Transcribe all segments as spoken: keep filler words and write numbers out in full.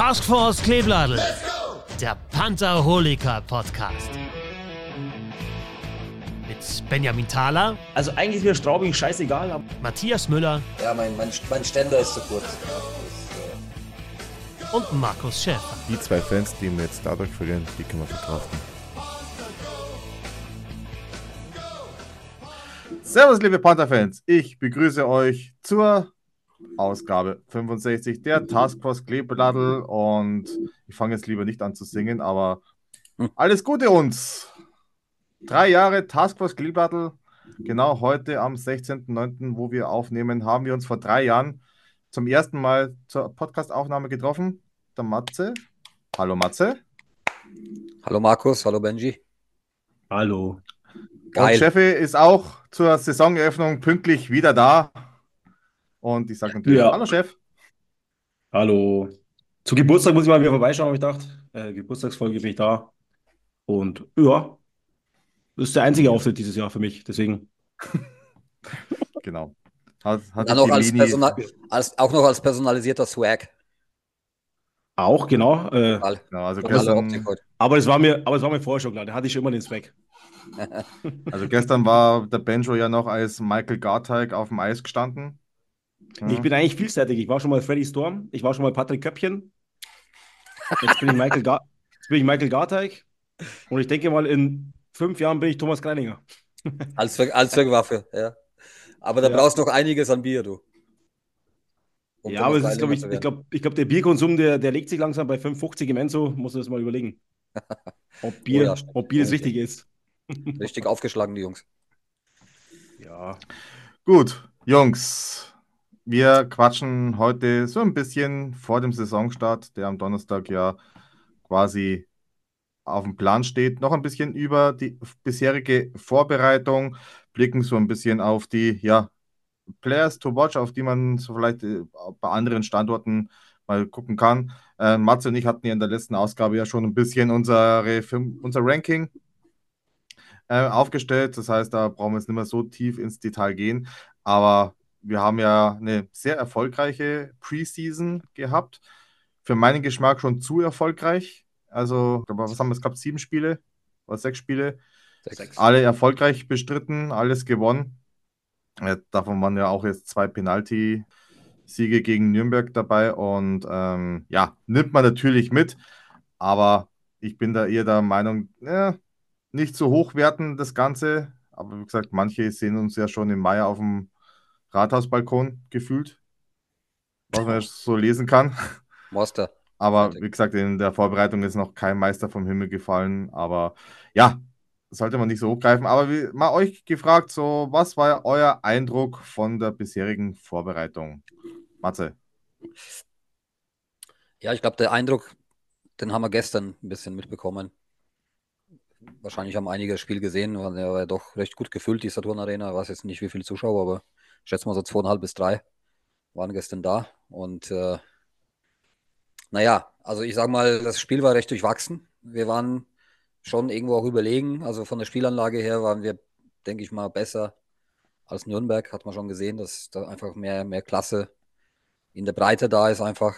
Taskforce Kleebladel, der Pantherholiker Podcast. Mit Benjamin Thaler. Also eigentlich ist mir Straubing scheißegal. Aber Matthias Müller. Ja, mein, mein, mein Ständer ist zu kurz. Ja, und Markus Schäfer. Die zwei Fans, die wir jetzt dadurch verlieren, die können wir verkraften. Servus, liebe Panther-Fans. Ich begrüße euch zur Ausgabe fünfundsechzig der Taskforce Kleebladel und ich fange jetzt lieber nicht an zu singen, aber alles Gute uns! Drei Jahre Taskforce Kleebladel, genau heute am sechzehnten neunten, wo wir aufnehmen, haben wir uns vor drei Jahren zum ersten Mal zur Podcast-Aufnahme getroffen. Der Matze. Hallo Matze. Hallo Markus, hallo Benji. Hallo. Geil. Und Cheffe ist auch zur Saisoneröffnung pünktlich wieder da. Und ich sage natürlich, ja. Hallo Chef. Hallo. Zu Geburtstag muss ich mal wieder vorbeischauen, habe ich gedacht. Äh, Geburtstagsfolge bin ich da. Und ja, das ist der einzige Auftritt dieses Jahr für mich, deswegen. Genau. Hat, hat Dann noch als Personal, als, auch noch als personalisierter Swag. Auch, genau. Äh, genau also gestern, aber, es war mir, aber es war mir vorher schon klar, da hatte ich schon immer den Swag. Also gestern war der Benjo ja noch als Michael Garteig auf dem Eis gestanden. Ja. Ich bin eigentlich vielseitig. Ich war schon mal Freddy Storm, ich war schon mal Patrick Köppchen. Jetzt bin ich Michael, Gar- Jetzt bin ich Michael Garteig. Und ich denke mal, in fünf Jahren bin ich Thomas Kreininger. Als Allzweckwaffe, ja. Aber da ja. brauchst du noch einiges an Bier, du. Um ja, aber es ist, glaube ich, ich glaube, ich glaub, der Bierkonsum, der, der legt sich langsam bei fünf fünfzig im Enzo, musst du das mal überlegen. Ob Bier, oh ja, ob Bier das wichtig ist. Richtig aufgeschlagen, die Jungs. Ja. Gut, Jungs. Wir quatschen heute so ein bisschen vor dem Saisonstart, der am Donnerstag ja quasi auf dem Plan steht, noch ein bisschen über die bisherige Vorbereitung, blicken so ein bisschen auf die ja, Players to watch, auf die man so vielleicht bei anderen Standorten mal gucken kann. Äh, Matze und ich hatten ja in der letzten Ausgabe ja schon ein bisschen unsere, unser Ranking äh, aufgestellt. Das heißt, da brauchen wir jetzt nicht mehr so tief ins Detail gehen. Aber wir haben ja eine sehr erfolgreiche Preseason gehabt. Für meinen Geschmack schon zu erfolgreich. Also, was haben wir jetzt gehabt? Sieben Spiele oder sechs Spiele? Sechs. Alle erfolgreich bestritten, alles gewonnen. Ja, davon waren ja auch jetzt zwei Penalty-Siege gegen Nürnberg dabei. Und ähm, ja, nimmt man natürlich mit. Aber ich bin da eher der Meinung, ja, nicht so hochwerten das Ganze. Aber wie gesagt, manche sehen uns ja schon im Mai auf dem Rathausbalkon gefühlt, was man ja so lesen kann. Monster. Aber wie gesagt, in der Vorbereitung ist noch kein Meister vom Himmel gefallen. Aber ja, sollte man nicht so hochgreifen. Aber wie, mal euch gefragt, so, was war euer Eindruck von der bisherigen Vorbereitung? Matze? Ja, ich glaube, der Eindruck, den haben wir gestern ein bisschen mitbekommen. Wahrscheinlich haben einige das Spiel gesehen, war ja doch recht gut gefüllt, die Saturn Arena. Ich weiß jetzt nicht, wie viele Zuschauer, aber ich schätze mal so zweieinhalb bis drei waren gestern da. Und äh, naja, also ich sage mal, das Spiel war recht durchwachsen. Wir waren schon irgendwo auch überlegen. Also von der Spielanlage her waren wir, denke ich mal, besser als Nürnberg. Hat man schon gesehen, dass da einfach mehr, mehr Klasse in der Breite da ist einfach.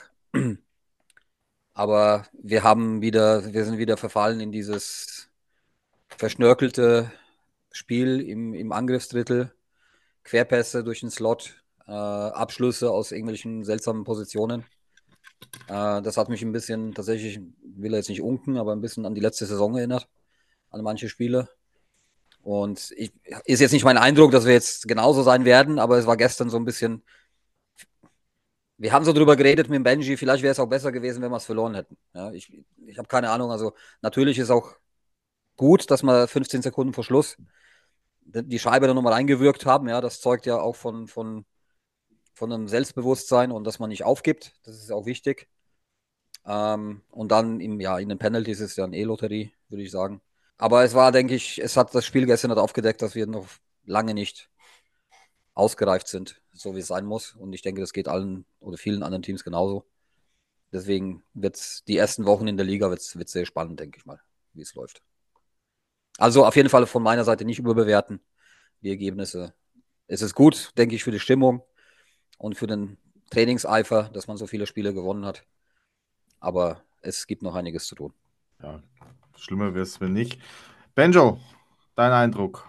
Aber wir haben wieder, wir sind wieder verfallen in dieses verschnörkelte Spiel im, im Angriffsdrittel, Querpässe durch den Slot, äh, Abschlüsse aus irgendwelchen seltsamen Positionen. Äh, das hat mich ein bisschen, tatsächlich, will er jetzt nicht unken, aber ein bisschen an die letzte Saison erinnert, an manche Spiele. Und ich, ist jetzt nicht mein Eindruck, dass wir jetzt genauso sein werden, aber es war gestern so ein bisschen, wir haben so drüber geredet mit dem Benji, vielleicht wäre es auch besser gewesen, wenn wir es verloren hätten. Ja, ich ich habe keine Ahnung, also natürlich ist auch gut, dass wir fünfzehn Sekunden vor Schluss die Scheibe dann nochmal reingewirkt haben. Ja, das zeugt ja auch von, von, von einem Selbstbewusstsein und dass man nicht aufgibt. Das ist auch wichtig. Ähm, und dann im, ja, in den Penalties ist ja eine E-Lotterie, würde ich sagen. Aber es war, denke ich, es hat das Spiel gestern hat aufgedeckt, dass wir noch lange nicht ausgereift sind, so wie es sein muss. Und ich denke, das geht allen oder vielen anderen Teams genauso. Deswegen wird es die ersten Wochen in der Liga wird's, wird's sehr spannend, denke ich mal, wie es läuft. Also auf jeden Fall von meiner Seite nicht überbewerten, die Ergebnisse. Es ist gut, denke ich, für die Stimmung und für den Trainingseifer, dass man so viele Spiele gewonnen hat. aber es gibt noch einiges zu tun. Ja, schlimmer wäre es, wenn nicht. Benjo, dein Eindruck?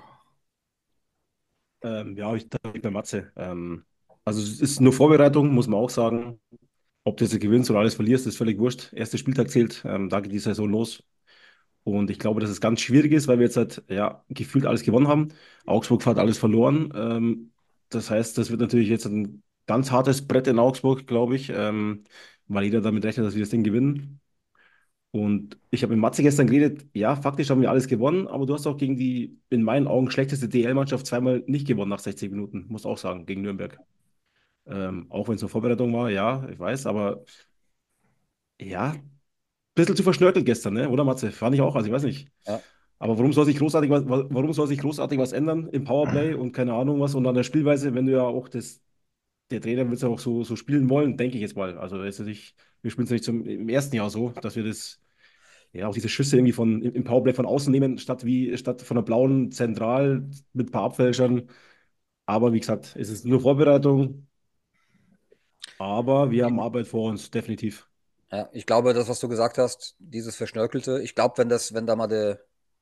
Ähm, ja, ich da bin ich bei Matze. Ähm, also es ist nur Vorbereitung, muss man auch sagen. Ob du jetzt gewinnst oder alles verlierst, ist völlig wurscht. Erster Spieltag zählt, ähm, da geht die Saison los. Und ich glaube, dass es ganz schwierig ist, weil wir jetzt halt, ja, gefühlt alles gewonnen haben. Augsburg hat alles verloren. Ähm, das heißt, das wird natürlich jetzt ein ganz hartes Brett in Augsburg, glaube ich, ähm, weil jeder damit rechnet, dass wir das Ding gewinnen. Und ich habe mit Matze gestern geredet, ja, faktisch haben wir alles gewonnen, aber du hast auch gegen die, in meinen Augen, schlechteste D L-Mannschaft zweimal nicht gewonnen nach sechzig Minuten, muss auch sagen, gegen Nürnberg. Ähm, auch wenn es eine Vorbereitung war, ja, ich weiß, aber ja, ein bisschen zu verschnörkelt gestern, ne? Oder Matze? Fand ich auch, also ich weiß nicht. Ja. Aber warum soll sich großartig was, wa- warum soll sich großartig was ändern im Powerplay und keine Ahnung was und an der Spielweise, wenn du ja auch das, der Trainer wird es ja auch so, so spielen wollen, denke ich jetzt mal. Also ist ja nicht, wir spielen es nicht zum, im ersten Jahr so, dass wir das, ja, auch diese Schüsse irgendwie von, im im Powerplay von außen nehmen, statt wie, statt von der blauen Zentral mit ein paar Abfälschern. Aber wie gesagt, es ist nur Vorbereitung, aber wir haben Arbeit vor uns, definitiv. Ja, ich glaube, das, was du gesagt hast, dieses Verschnörkelte, ich glaube, wenn das, wenn da mal der,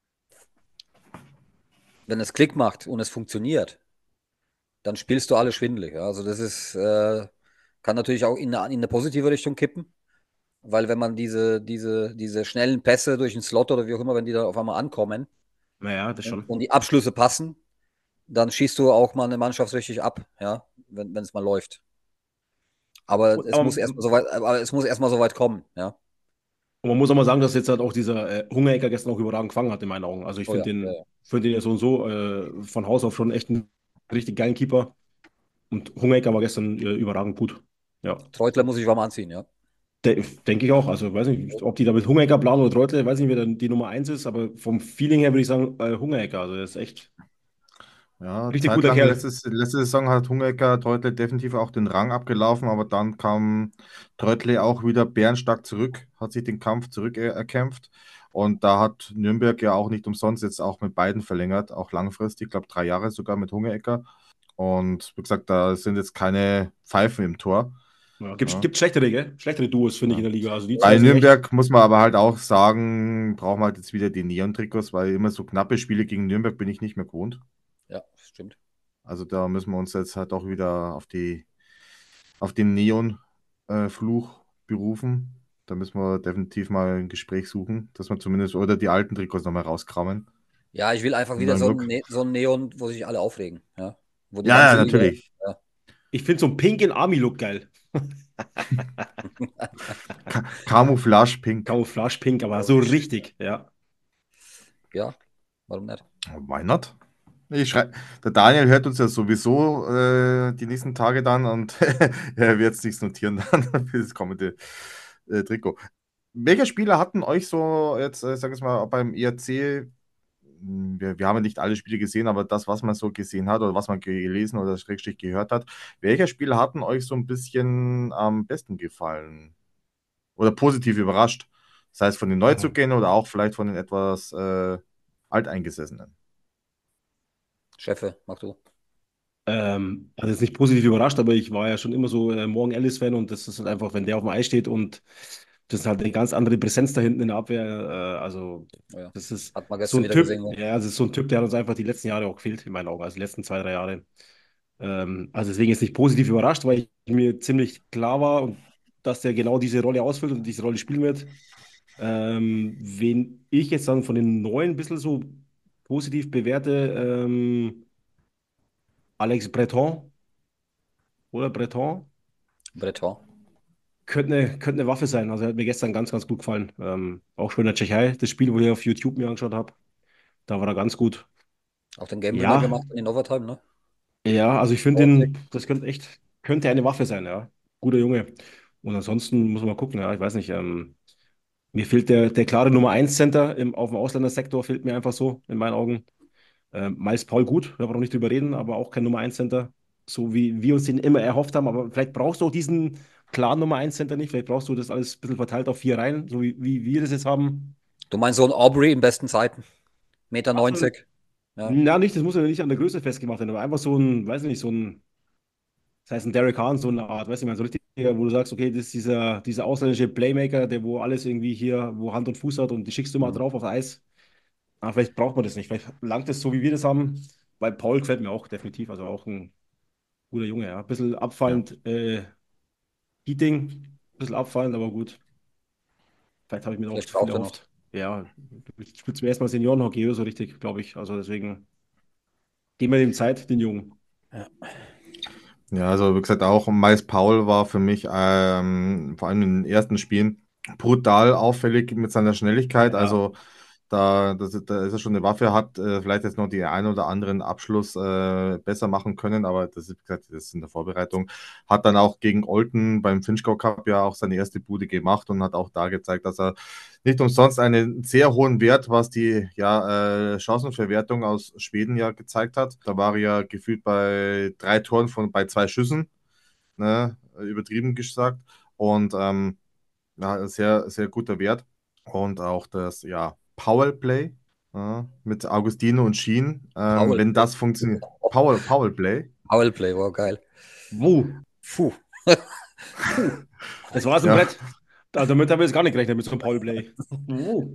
wenn es Klick macht und es funktioniert, dann spielst du alle schwindelig. Ja. Also das ist, äh, kann natürlich auch in eine, in eine positive Richtung kippen, weil wenn man diese, diese, diese schnellen Pässe durch den Slot oder wie auch immer, wenn die da auf einmal ankommen Naja, das und, schon. und die Abschlüsse passen, dann schießt du auch mal eine Mannschaft richtig ab, ja, wenn wenn es mal läuft. Aber Und, es aber muss erstmal so weit, aber es muss erstmal so weit kommen, ja. Und man muss auch mal sagen, dass jetzt halt auch dieser äh, Hungerecker gestern auch überragend gefangen hat, in meinen Augen. Also ich Oh ja, finde ja, den, ja. find den ja so und so äh, von Haus auf schon echt einen richtig geilen Keeper. Und Hungerecker war gestern äh, überragend gut. Ja, Treutler muss ich warm anziehen, ja. De denke ich auch. Also weiß nicht, ob die da mit Hungerecker planen oder Treutle, weiß nicht, wer dann die Nummer eins ist, aber vom Feeling her würde ich sagen, äh, Hungerecker. Also der ist echt Ja, richtig guter zeitlang, Kerl. letztes, letzte Saison hat Hungecker Teutle definitiv auch den Rang abgelaufen, aber dann kam Teutle auch wieder bärenstark zurück, hat sich den Kampf zurückerkämpft und da hat Nürnberg ja auch nicht umsonst jetzt auch mit beiden verlängert, auch langfristig, ich glaube drei Jahre sogar mit Hungerecker und wie gesagt, da sind jetzt keine Pfeifen im Tor. Ja, gibt, Ja, gibt schlechtere, gell? Schlechtere Duos, finde ich, in ja. der Liga. Also die zwei Bei sind echt. Nürnberg muss man aber halt auch sagen, brauchen wir halt jetzt wieder die Neon-Trikots, weil immer so knappe Spiele gegen Nürnberg bin ich nicht mehr gewohnt. Ja, stimmt. Also da müssen wir uns jetzt halt auch wieder auf die, auf den Neon-Fluch berufen. Da müssen wir definitiv mal ein Gespräch suchen, dass wir zumindest oder die alten Trikots nochmal rauskramen. Ja, ich will einfach Einen wieder neuen so ein, Look. Ne- so ein Neon, wo sich alle aufregen, ja. Wo die Ja, ja, ganze Liga, natürlich. ja. Ich finde so ein Pink in Army-Look geil. Ka Camouflage Pink. Camouflage Pink, aber so richtig, ja. Ja, warum nicht? Why not? Ich schrei Der Daniel hört uns ja sowieso äh, die nächsten Tage dann und er wird sich notieren dann für das kommende äh, Trikot. Welcher Spieler hatten euch so jetzt, äh, sag ich mal, beim E R C, mh, wir, wir haben ja nicht alle Spiele gesehen, aber das, was man so gesehen hat oder was man gelesen oder schrägstrich gehört hat, welcher Spieler hatten euch so ein bisschen am besten gefallen oder positiv überrascht? Sei es von den Neuzugängen oder auch vielleicht von den etwas äh, Alteingesessenen. Chefe, mach du. Ähm, also jetzt nicht positiv überrascht, aber ich war ja schon immer so äh, Morgan Ellis-Fan und das ist halt einfach, wenn der auf dem Eis steht und das ist halt eine ganz andere Präsenz da hinten in der Abwehr. Äh, also Oh ja. das ist Hat man so gestern ein wieder Typ, gesehen, ja. ja, das ist so ein Typ, der hat uns einfach die letzten Jahre auch gefehlt, in meinen Augen, also die letzten zwei, drei Jahre. Ähm, also deswegen ist nicht positiv überrascht, weil ich mir ziemlich klar war, und dass der genau diese Rolle ausfüllt und diese Rolle spielen wird. Ähm, wen ich jetzt dann von den Neuen ein bisschen so positiv bewerte, ähm, Alex Breton oder Breton. Breton. Könnte eine, könnte eine Waffe sein. Also er hat mir gestern ganz, ganz gut gefallen. Ähm, auch schon in der Tschechei, das Spiel, wo ich auf YouTube mir angeschaut habe, da war er ganz gut. Auch den Game Winner Ja, gemacht in Overtime, ne? ja, also ich finde Ordentlich. ihn, das könnte echt, könnte eine Waffe sein, ja. Guter Junge. Und ansonsten muss man mal gucken, ja, ich weiß nicht. Ähm, mir fehlt der, der klare Nummer eins Center im, auf dem Ausländersektor, fehlt mir einfach so, in meinen Augen. Ähm, Miles Paul gut, da brauchen wir nicht drüber reden, aber auch kein Nummer eins Center, so wie wir uns den immer erhofft haben. Aber vielleicht brauchst du auch diesen klaren Nummer eins Center nicht. Vielleicht brauchst du das alles ein bisschen verteilt auf vier Reihen, so wie, wie wir das jetzt haben. Du meinst so ein Aubrey in besten Zeiten. Meter Absolut. neunzig. Ja. Na, nicht, das muss ja nicht an der Größe festgemacht werden, aber einfach so ein, weiß ich nicht, so ein, das heißt ein Derek Hahn, so eine Art, weiß ich nicht, so richtig wo du sagst, okay, das ist dieser, dieser ausländische Playmaker, der wo alles irgendwie hier, wo Hand und Fuß hat und die schickst du mal Mhm. drauf auf Eis. Ah, vielleicht braucht man das nicht. Vielleicht langt es so, wie wir das haben. Weil Paul gefällt mir auch definitiv. Also auch ein guter Junge, ja. Ein bisschen Ja. abfallend, äh, Heating, ein bisschen abfallend, aber gut. Vielleicht habe ich mir auch Vielleicht zu viel braucht er noch. erhofft. Ja, du spielst mir erstmal Seniorenhockey oder so richtig, glaube ich. Also deswegen geben wir dem Zeit, den Jungen. Ja. Ja, also wie gesagt, auch Miles Powell war für mich ähm, vor allem in den ersten Spielen brutal auffällig mit seiner Schnelligkeit. Ja, Also da, das, da ist er schon eine Waffe, hat äh, vielleicht jetzt noch die ein oder anderen Abschluss äh, besser machen können, aber das ist, wie gesagt, das ist in der Vorbereitung. Hat dann auch gegen Olten beim Finchgau Cup ja auch seine erste Bude gemacht und hat auch da gezeigt, dass er nicht umsonst einen sehr hohen Wert, was die ja, äh, Chancenverwertung aus Schweden ja gezeigt hat. Da war er ja gefühlt bei drei Toren von bei zwei Schüssen, ne, übertrieben gesagt. Und ähm, ja, sehr, sehr guter Wert. Und auch das ja, Powerplay ja, mit Augustino und Sheen. Ähm, wenn Powerplay. das funktioniert. Power, Powerplay. Powerplay, wow, geil. wo? Puh. Puh. Das war so ein Ja, Brett. Da, damit haben wir jetzt gar nicht gerechnet mit so einem Powerplay. Wo?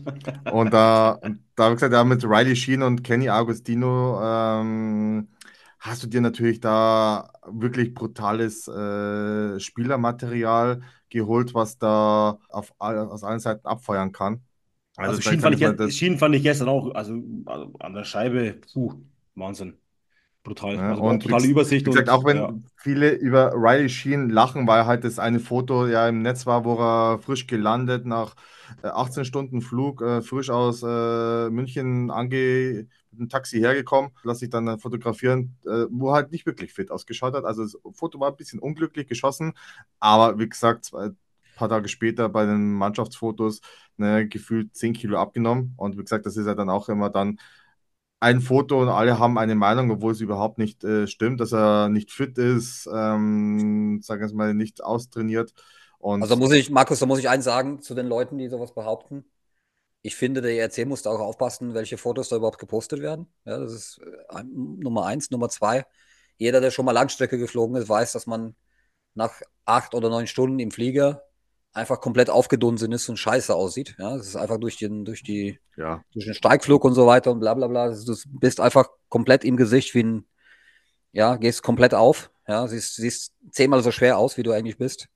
und da, da habe ich gesagt, ja, mit Riley Sheen und Kenny Agostino ähm, hast du dir natürlich da wirklich brutales äh, Spielermaterial geholt, was da auf, all- aus allen Seiten abfeuern kann. Also Also da Schien sage fand ich ich, mal, gest- das, Schien fand ich gestern auch, also, also an der Scheibe, puh, Wahnsinn. Brutal. ne? Also auch Und wie, brutale ges- Übersicht wie gesagt, und auch ja. wenn viele über Riley Sheen lachen, weil halt das eine Foto ja im Netz war, wo er frisch gelandet nach äh, achtzehn Stunden Flug, äh, frisch aus äh, München ange mit dem Taxi hergekommen, lass sich dann äh, fotografieren, äh, wo er halt nicht wirklich fit ausgeschaut hat. Also das Foto war ein bisschen unglücklich geschossen, aber wie gesagt, zwei, paar Tage später bei den Mannschaftsfotos ne, gefühlt zehn Kilo abgenommen. Und wie gesagt, das ist ja dann auch immer dann ein Foto und alle haben eine Meinung, obwohl es überhaupt nicht äh, stimmt, dass er nicht fit ist, ähm, sagen wir es mal, nicht austrainiert. Also Und muss ich, Markus, da muss ich eins sagen zu den Leuten, die sowas behaupten. Ich finde, der E R C muss da auch aufpassen, welche Fotos da überhaupt gepostet werden. Ja, das ist äh, Nummer eins. Nummer zwei, jeder, der schon mal Langstrecke geflogen ist, weiß, dass man nach acht oder neun Stunden im Flieger einfach komplett aufgedunsen ist und scheiße aussieht. Ja, das ist einfach durch den, durch die, ja, durch den Steigflug und so weiter und bla bla bla. Du bist einfach komplett im Gesicht wie ein, ja, gehst komplett auf. Ja, siehst, siehst zehnmal so schwer aus, wie du eigentlich bist.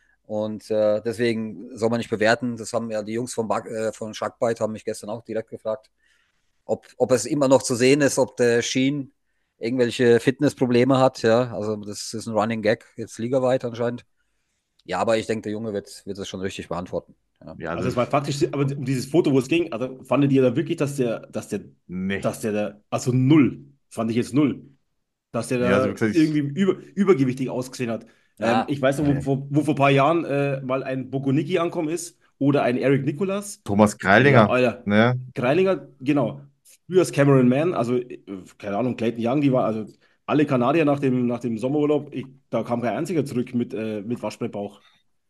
Und äh, deswegen soll man nicht bewerten. Das haben ja die Jungs von, Bug, äh, von Sharkbite haben mich gestern auch direkt gefragt, ob, ob es immer noch zu sehen ist, ob der Sheen irgendwelche Fitnessprobleme hat. Ja, also das ist ein Running Gag, jetzt ligaweit anscheinend. Ja, aber ich denke, der Junge wird, wird das schon richtig beantworten. Ja. ja, Also also, es war faktisch, aber um dieses Foto, wo es ging, also fandet ihr da wirklich, dass der, dass der, nee. dass der, da, also null, fand ich jetzt null, dass der Ja, also wie da gesagt, ich, irgendwie über, übergewichtig ausgesehen hat. Ähm, Ja, ich weiß noch, wo, nee. wo, wo vor ein paar Jahren äh, mal ein Bokoniki angekommen ist oder ein Eric Nicolas. Thomas Ja, Greilinger, Alter. ne? Greilinger, genau. Früher ist Cameron Mann, also äh, keine Ahnung, Clayton Young, die war, also alle Kanadier nach dem, nach dem Sommerurlaub, ich, da kam kein einziger zurück mit, äh, mit Waschbrettbauch.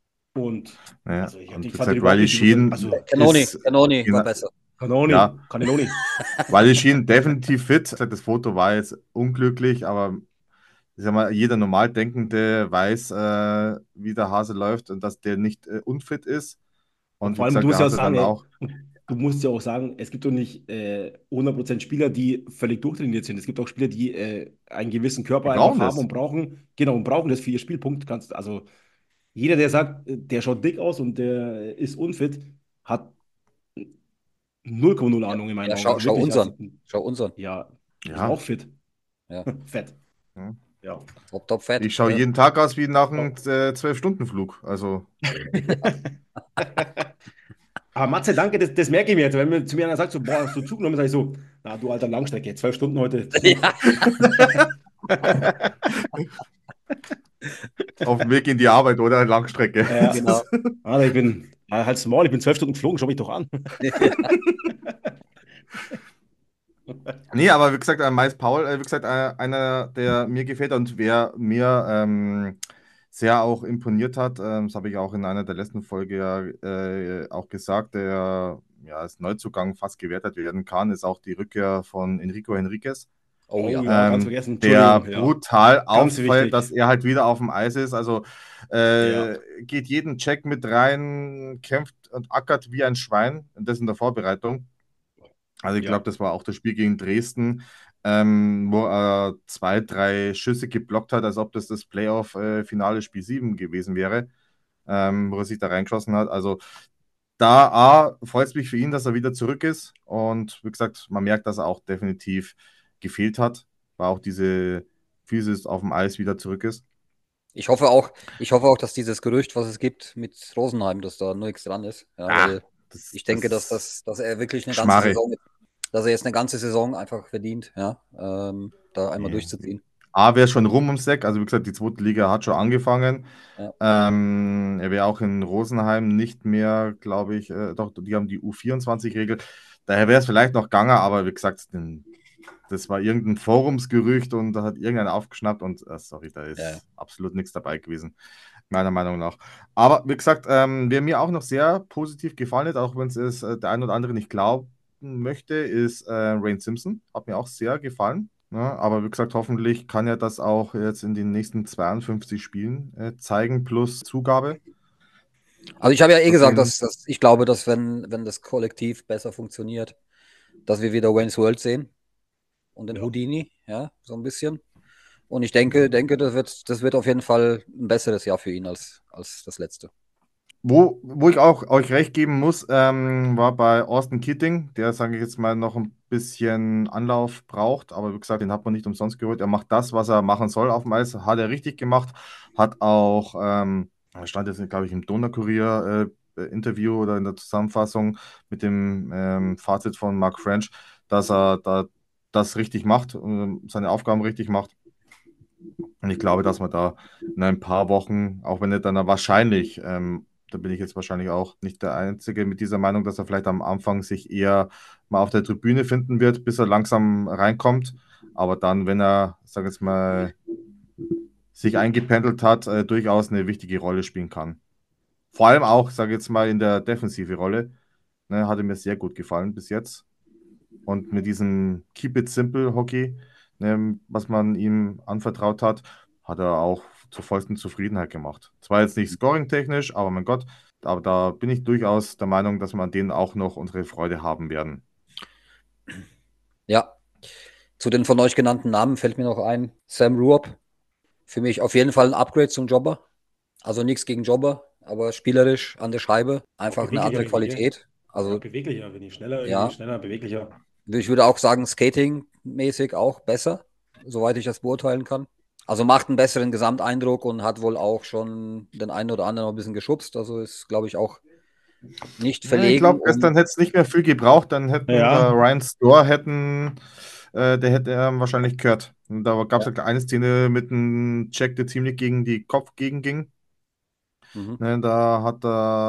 Und ne? also ich, ich Und wie fand den gesagt, überhaupt Riley nicht über, Sheen also Canoni, ist, Canoni war genau, besser. Canoni, ja, Cannelloni. Riley Sheen definitiv fit. Das Foto war jetzt unglücklich, aber ich sag mal, jeder normal Denkende weiß, äh, wie der Hase läuft und dass der nicht äh, unfit ist. Und Und wie vor allem, du gesagt, musst er ja auch hatte sagen, dann ey, auch, du musst ja auch sagen, es gibt doch nicht äh, hundert Prozent Spieler, die völlig durchtrainiert sind. Es gibt auch Spieler, die äh, einen gewissen die Körper einfach brauchen haben das. und brauchen, genau, und brauchen das für ihr Spielpunkt. Kannst, also jeder, der sagt, äh, der schaut dick aus und der ist unfit, hat null Komma null Ja, Ahnung in meinen ja Augen. schau, Also schau wirklich, also unseren. Schau unseren. ja, ist Ja. auch fit. Ja, Fett. Ja. Ja. top, top fett. Ich schaue Ja. jeden Tag aus wie nach einem Ja. äh, zwölf-Stunden-Flug. Also, Aber Matze, danke, das, das merke ich mir jetzt. Wenn mir zu mir einer sagt, so, boah, hast du zugenommen, sage ich so, na du alter Langstrecke, zwölf Stunden heute. Puh. Ja. auf dem Weg in die Arbeit oder Langstrecke. Ja. Genau. Alter, ich bin, ja, halt's Maul, ich bin zwölf Stunden geflogen, schau mich doch an. Ja. Nee, aber wie gesagt, äh, Miles Powell, äh, wie gesagt, äh, einer, der mir gefällt und wer mir ähm, sehr auch imponiert hat, ähm, das habe ich auch in einer der letzten Folge ja äh, auch gesagt, der ja als Neuzugang fast gewertet werden kann, ist auch die Rückkehr von Enrico Henriquez. Oh Oh ja. ja, ganz ähm, vergessen. der Entschuldigung, ja. brutal Ganz auffällt, wichtig. dass er halt wieder auf dem Eis ist. Also Ja, äh, geht jeden Check mit rein, kämpft und ackert wie ein Schwein. Und das in der Vorbereitung. Also ich glaube, ja, das war auch das Spiel gegen Dresden, ähm, wo er zwei, drei Schüsse geblockt hat, als ob das das Playoff-Finale Spiel sieben gewesen wäre, ähm, wo er sich da reingeschossen hat. Also da A, freut es mich für ihn, dass er wieder zurück ist. Und wie gesagt, man merkt, dass er auch definitiv gefehlt hat, weil auch diese Physis auf dem Eis wieder zurück ist. Ich hoffe auch, ich hoffe auch, dass dieses Gerücht, was es gibt mit Rosenheim, dass da nur nichts dran ist. Ja, Ah, weil das, ich denke, dass, das das, dass er wirklich eine ganze Schmarre. Saison, dass er jetzt eine ganze Saison einfach verdient, ja, ähm, da einmal Nee. durchzuziehen. A wäre schon rum ums Eck. Also wie gesagt, die zweite Liga hat schon angefangen. Ja. Ähm, er wäre auch in Rosenheim nicht mehr, glaube ich, äh, doch, die haben die U vierundzwanzig-Regel. Daher wäre es vielleicht noch gegangen, aber wie gesagt, den, das war irgendein Forumsgerücht und da hat irgendeiner aufgeschnappt und äh, sorry, da ist Ja, ja. absolut nichts dabei gewesen, meiner Meinung nach. Aber wie gesagt, ähm, wer mir auch noch sehr positiv gefallen hat, auch wenn es äh, der ein oder andere nicht glauben möchte, ist äh, Rain Simpson. Hat mir auch sehr gefallen. Ja, aber wie gesagt, hoffentlich kann er das auch jetzt in den nächsten zweiundfünfzig Spielen äh, zeigen, plus Zugabe. Also ich habe ja eh Dass gesagt, ihn, dass, dass ich glaube, dass wenn, wenn das Kollektiv besser funktioniert, dass wir wieder Wayne's World sehen und den ja. Houdini, ja, so ein bisschen. Und ich denke, denke, das wird, das wird auf jeden Fall ein besseres Jahr für ihn als, als das letzte. wo, wo ich auch euch recht geben muss, ähm, war bei Austin Keating, der, sage ich jetzt mal, noch ein bisschen Anlauf braucht. Aber wie gesagt, den hat man nicht umsonst geholt. Er macht das, was er machen soll auf dem Eis. Hat er richtig gemacht. Hat auch, ähm, stand jetzt, glaube ich, im Donaukurier äh, Interview oder in der Zusammenfassung mit dem ähm, Fazit von Mark French, dass er da das richtig macht, äh, seine Aufgaben richtig macht. Und ich glaube, dass man da in ein paar Wochen, auch wenn er dann wahrscheinlich, ähm, da bin ich jetzt wahrscheinlich auch nicht der Einzige mit dieser Meinung, dass er vielleicht am Anfang sich eher mal auf der Tribüne finden wird, bis er langsam reinkommt. Aber dann, wenn er, sag jetzt mal, sich eingependelt hat, äh, durchaus eine wichtige Rolle spielen kann. Vor allem auch, sage jetzt mal, in der defensive Rolle. Ne, hatte mir sehr gut gefallen bis jetzt. Und mit diesem Keep it simple Hockey, ne, was man ihm anvertraut hat, hat er auch zur vollsten Zufriedenheit gemacht. Zwar jetzt nicht scoring-technisch, aber mein Gott, aber da bin ich durchaus der Meinung, dass wir an denen auch noch unsere Freude haben werden. Ja, zu den von euch genannten Namen fällt mir noch ein, Sam Ruop. Für mich auf jeden Fall ein Upgrade zum Jobber. Also nichts gegen Jobber, aber spielerisch an der Scheibe einfach eine andere Beweglicher, finde ich. Qualität. Ja, Also beweglicher, finde ich. Schneller, ja, irgendwie schneller, beweglicher. ich würde auch sagen, skating-mäßig auch besser, soweit ich das beurteilen kann. Also macht einen besseren Gesamteindruck und hat wohl auch schon den einen oder anderen noch ein bisschen geschubst. Also ist, glaube ich, auch nicht Ja, ich verlegen, glaube, um. gestern hätte es nicht mehr viel gebraucht, dann hätten Ja. der Ryan Store hätten, äh, der hätte er wahrscheinlich gehört. Und da gab es Ja. ja eine Szene mit einem Check, der ziemlich gegen die Kopfgegend ging. Mhm. Ne, da hat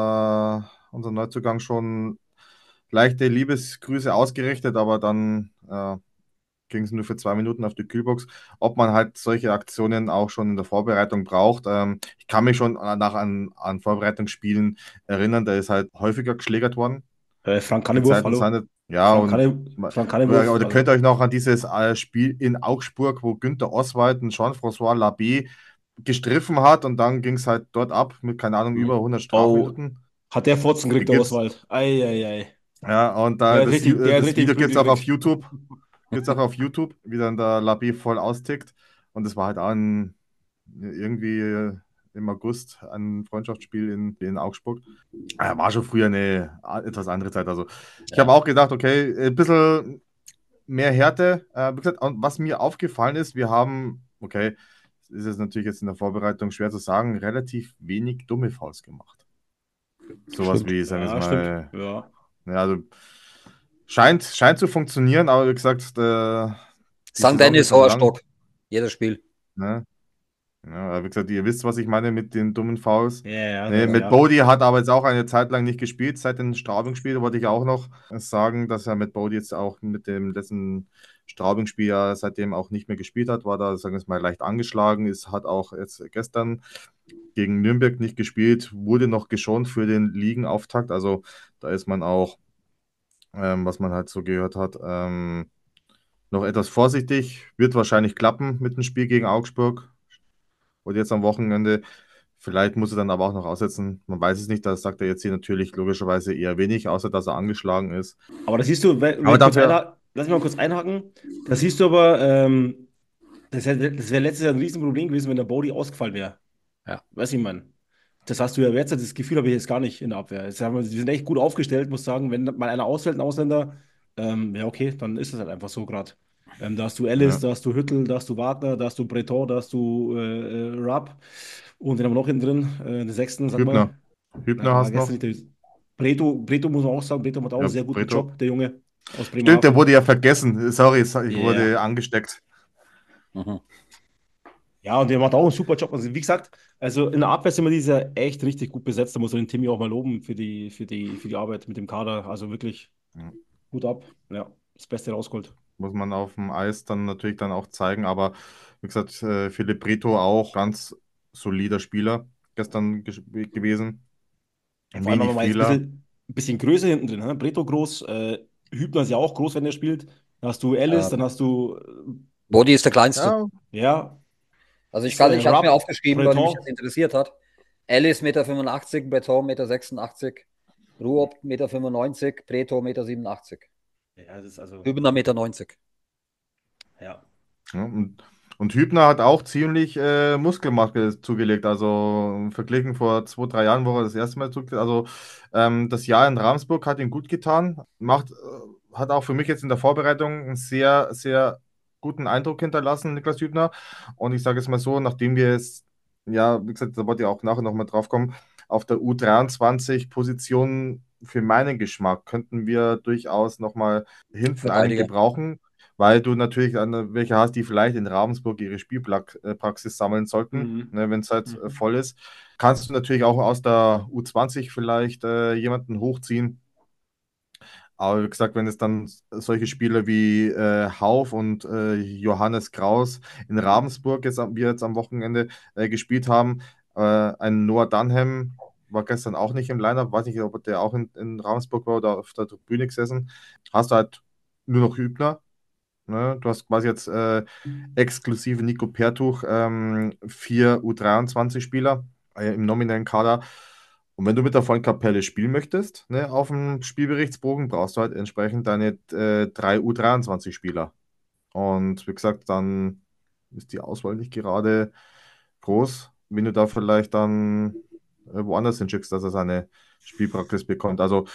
äh, unser Neuzugang schon leichte Liebesgrüße ausgerichtet, aber dann äh, ging es nur für zwei Minuten auf die Kühlbox. Ob man halt solche Aktionen auch schon in der Vorbereitung braucht. Ähm, ich kann mich schon nach an, an Vorbereitungsspielen erinnern, da ist halt häufiger geschlägert worden. Äh, Frank Die Kannewurf, Zeiten hallo. sind, ja, Frank, und Kanne, Frank Kannewurf, oder könnt ihr also. euch noch an dieses äh, Spiel in Augsburg, wo Günther Oswald und Jean-François Labé gestriffen hat und dann ging es halt dort ab mit, keine Ahnung, über hundert Oh, Strafminuten. hat der Fotzen gekriegt, der Gibt's, Oswald. Eieiei. ja, und da Der hat das, Ju- richtig, äh, der hat das richtig Video gibt Prügel es auch auf gekriegt. YouTube. Gibt es auch auf YouTube, wie dann der Labé voll austickt. Und das war halt auch ein, irgendwie äh, im August ein Freundschaftsspiel in, in Augsburg. Ah, war schon früher eine a- etwas andere Zeit. Also ich habe Ja. auch gedacht, okay, ein bisschen mehr Härte. Äh, wie gesagt, und was mir aufgefallen ist, wir haben, okay, ist es natürlich jetzt in der Vorbereitung schwer zu sagen, relativ wenig dumme Fouls gemacht. Sowas Stimmt. wie, sagen wir Ja, jetzt stimmt. mal, Ja. ja, also scheint, scheint zu funktionieren, aber wie gesagt, der, die Sankt Saison ist Dennis, noch lang. Sauerstock. Jedes Spiel. Ne? Ja, aber wie gesagt, ihr wisst, was ich meine mit den dummen Fouls. Ja, ja, Ne, das, mit ja. Bodie hat aber jetzt auch eine Zeit lang nicht gespielt, seit dem Straubing-Spiel, wollte ich auch noch sagen, dass er mit Bodie jetzt auch mit dem letzten Straubing-Spiel ja seitdem auch nicht mehr gespielt hat, war da, sagen wir es mal, leicht angeschlagen, ist, hat auch jetzt gestern gegen Nürnberg nicht gespielt, wurde noch geschont für den Ligenauftakt, also da ist man auch, ähm, was man halt so gehört hat, ähm, noch etwas vorsichtig. Wird wahrscheinlich klappen mit dem Spiel gegen Augsburg. Und jetzt am Wochenende. Vielleicht muss er dann aber auch noch aussetzen. Man weiß es nicht. Das sagt er jetzt hier natürlich logischerweise eher wenig, außer dass er angeschlagen ist. Aber da siehst du, wenn wenn Aber ich kurz dafür, einhaken, lass mich mal kurz einhaken. Da siehst du aber, ähm, das wäre das wär letztes Jahr ein Riesenproblem gewesen, wenn der Body ausgefallen wäre. Ja. Weißt du, ich meine. Das hast du ja jetzt, das Gefühl habe ich jetzt gar nicht in der Abwehr. Jetzt haben wir, wir sind echt gut aufgestellt, muss sagen, wenn mal einer ausfällt, ein Ausländer, ähm, ja, okay, dann ist es halt einfach so gerade. Ähm, da hast du Ellis, ja, da hast du Hüttel, da hast du Wagner, da hast du Breton, da hast du äh, äh, Rapp und den haben wir noch hinten drin, äh, den sechsten, sag mal. Hübner. Hübner Na, hast gestern noch. nicht. Der, Breto, Breto muss man auch sagen, Breto macht auch einen Ja, sehr guten Breto. Job, der Junge aus Stimmt, der Bremerhaven. wurde ja vergessen. Sorry, ich Ja, wurde angesteckt. Mhm. ja, und der macht auch einen super Job. Also, wie gesagt, also in der Abwehr sind wir dieses Jahr echt richtig gut besetzt. Da muss man den Timmy auch mal loben für die, für die, für die Arbeit mit dem Kader. Also wirklich Ja. gut ab. Ja, das Beste rausgeholt. Muss man auf dem Eis dann natürlich dann auch zeigen. Aber wie gesagt, äh, Philipp Brito auch ganz solider Spieler gestern ges- gewesen. Ja, vor allem haben wir Wenig mal jetzt ein Fehler. bisschen, ein bisschen Größe hinten drin. Ne? Breto groß, äh, Hübner ist ja auch groß, wenn er spielt. Dann hast du Ellis, dann Ähm, hast du, Body ist der kleinste. Ja, äh, ja, Also ich ist, kann, äh, ich habe es mir Rapp, aufgeschrieben, weil mich das Breton. interessiert hat. Alice eins Komma fünfundachtzig Meter, Breton eins Komma sechsundachtzig Meter, Ruob eins Komma fünfundneunzig Meter, Breto eins Komma siebenundachtzig Ja, das ist also, Meter, Hübner eins Komma neunzig ja. ja, und, und Hübner hat auch ziemlich äh, Muskelmasse zugelegt. Also verglichen vor zwei, drei Jahren, wo er das erste Mal zugelegt hat. Also ähm, das Jahr in Ravensburg hat ihm gut getan. Macht, äh, hat auch für mich jetzt in der Vorbereitung einen sehr, sehr guten Eindruck hinterlassen, Niklas Hübner. Und ich sage es mal so, nachdem wir es, ja, wie gesagt, da wollte ich auch nachher nochmal drauf kommen, auf der U dreiundzwanzig-Position für meinen Geschmack könnten wir durchaus nochmal hinten einen Verteidiger. gebrauchen, weil du natürlich dann welche hast, die vielleicht in Ravensburg ihre Spielpraxis sammeln sollten, Mhm. ne, wenn es halt äh, Mhm. voll ist. Kannst du natürlich auch aus der U zwanzig vielleicht äh, jemanden hochziehen. Aber wie gesagt, wenn es dann solche Spieler wie äh, Hauf und äh, Johannes Kraus in Ravensburg jetzt, am- wir jetzt am Wochenende äh, gespielt haben, äh, ein Noah Dunham war gestern auch nicht im Lineup, weiß nicht, ob der auch in, in Ravensburg war oder auf der Tribüne gesessen. Hast du halt nur noch Hübner. Ne? Du hast quasi jetzt äh, exklusive Nico Pertuch ähm, vier U dreiundzwanzig-Spieler äh, im nominellen Kader. Und wenn du mit der Vollkapelle spielen möchtest, ne, auf dem Spielberichtsbogen, brauchst du halt entsprechend deine äh, drei U dreiundzwanzig-Spieler. Und wie gesagt, dann ist die Auswahl nicht gerade groß, wenn du da vielleicht dann äh, woanders hinschickst, dass er seine Spielpraxis bekommt. Also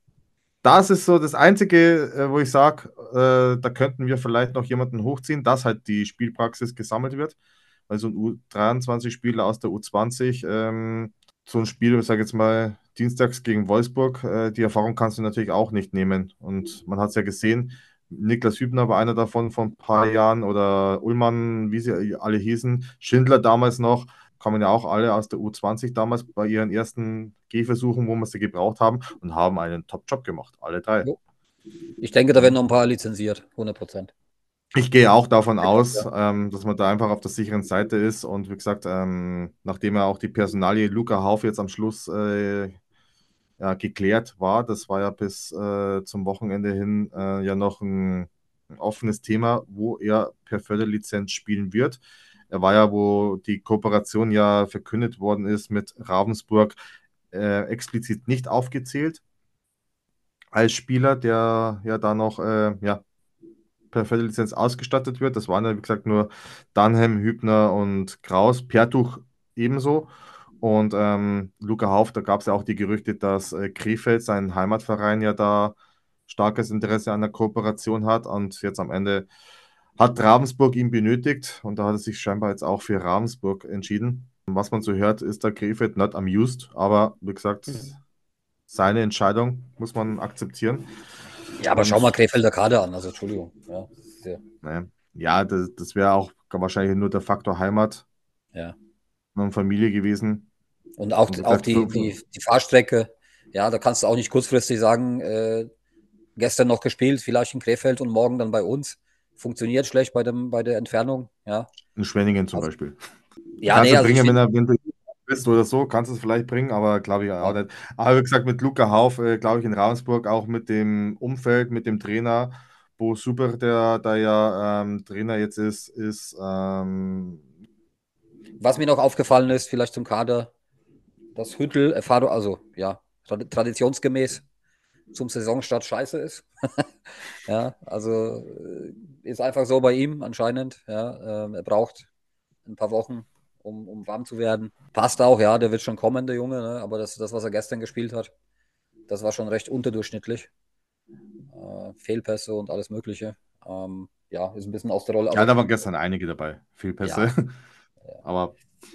das ist so das Einzige, äh, wo ich sage, äh, da könnten wir vielleicht noch jemanden hochziehen, dass halt die Spielpraxis gesammelt wird. Weil so ein U dreiundzwanzig-Spieler aus der U zwanzig, ähm, so ein Spiel, ich sage jetzt mal, dienstags gegen Wolfsburg, äh, die Erfahrung kannst du natürlich auch nicht nehmen. Und man hat es ja gesehen, Niklas Hübner war einer davon vor ein paar Jahren oder Ullmann, wie sie alle hießen, Schindler damals noch, kommen ja auch alle aus der U zwanzig damals bei ihren ersten Gehversuchen, wo wir sie gebraucht haben und haben einen Top-Job gemacht, alle drei. Jo. Ich denke, da werden noch ein paar lizenziert, hundert Prozent. Ich gehe auch davon Ich glaub, aus, ja. ähm, dass man da einfach auf der sicheren Seite ist und wie gesagt, ähm, nachdem er auch die Personalie Luca Hauf jetzt am Schluss äh, ja, geklärt war, das war ja bis äh, zum Wochenende hin äh, ja noch ein, ein offenes Thema, wo er per Förderlizenz spielen wird. Er war ja, wo die Kooperation ja verkündet worden ist mit Ravensburg, äh, explizit nicht aufgezählt als Spieler, der ja da noch äh, ja, per Förderlizenz ausgestattet wird. Das waren ja, wie gesagt, nur Dunham, Hübner und Kraus, Pertuch ebenso. Und ähm, Luca Hauf, da gab es ja auch die Gerüchte, dass äh, Krefeld, sein Heimatverein, ja da starkes Interesse an der Kooperation hat. Und jetzt am Ende hat Ravensburg ihn benötigt und da hat er sich scheinbar jetzt auch für Ravensburg entschieden. Was man so hört, ist der Krefeld not amused, aber wie gesagt, Mhm. seine Entscheidung muss man akzeptieren. Ja, aber Und schau mal Krefelder Kader an, also Entschuldigung. Ja, das ist ja, naja, ja, das, das wäre auch wahrscheinlich nur der Faktor Heimat ja. und Familie gewesen. Und auch, Und wie auch gesagt, die, für, für, die, die Fahrstrecke, ja, da kannst du auch nicht kurzfristig sagen, äh, gestern noch gespielt, vielleicht in Krefeld und morgen dann bei uns. Funktioniert schlecht bei, dem, bei der Entfernung, ja. in Schwenningen zum Also, Beispiel. ja, Kannst nee, du also ich bringen, wenn, finde, er, wenn du bist oder so, kannst du es vielleicht bringen, aber glaube ich auch ja, nicht. Aber wie gesagt, mit Luca Hauf, äh, glaube ich, in Ravensburg, auch mit dem Umfeld, mit dem Trainer, Bo Super, der da ja ähm, Trainer jetzt ist, ist ähm, Was mir noch aufgefallen ist, vielleicht zum Kader, dass Hüttel, Erfahrung, also ja, trad- traditionsgemäß zum Saisonstart scheiße ist. Ja, also äh, ist einfach so bei ihm anscheinend. Ja, ähm, er braucht ein paar Wochen, um, um warm zu werden. Passt auch, ja, der wird schon kommen, der Junge, ne? Aber das, das, was er gestern gespielt hat, das war schon recht unterdurchschnittlich. Äh, Fehlpässe und alles Mögliche. Ähm, ja, ist ein bisschen aus der Rolle. ja, Also da waren gestern einige dabei. Fehlpässe. ja, Aber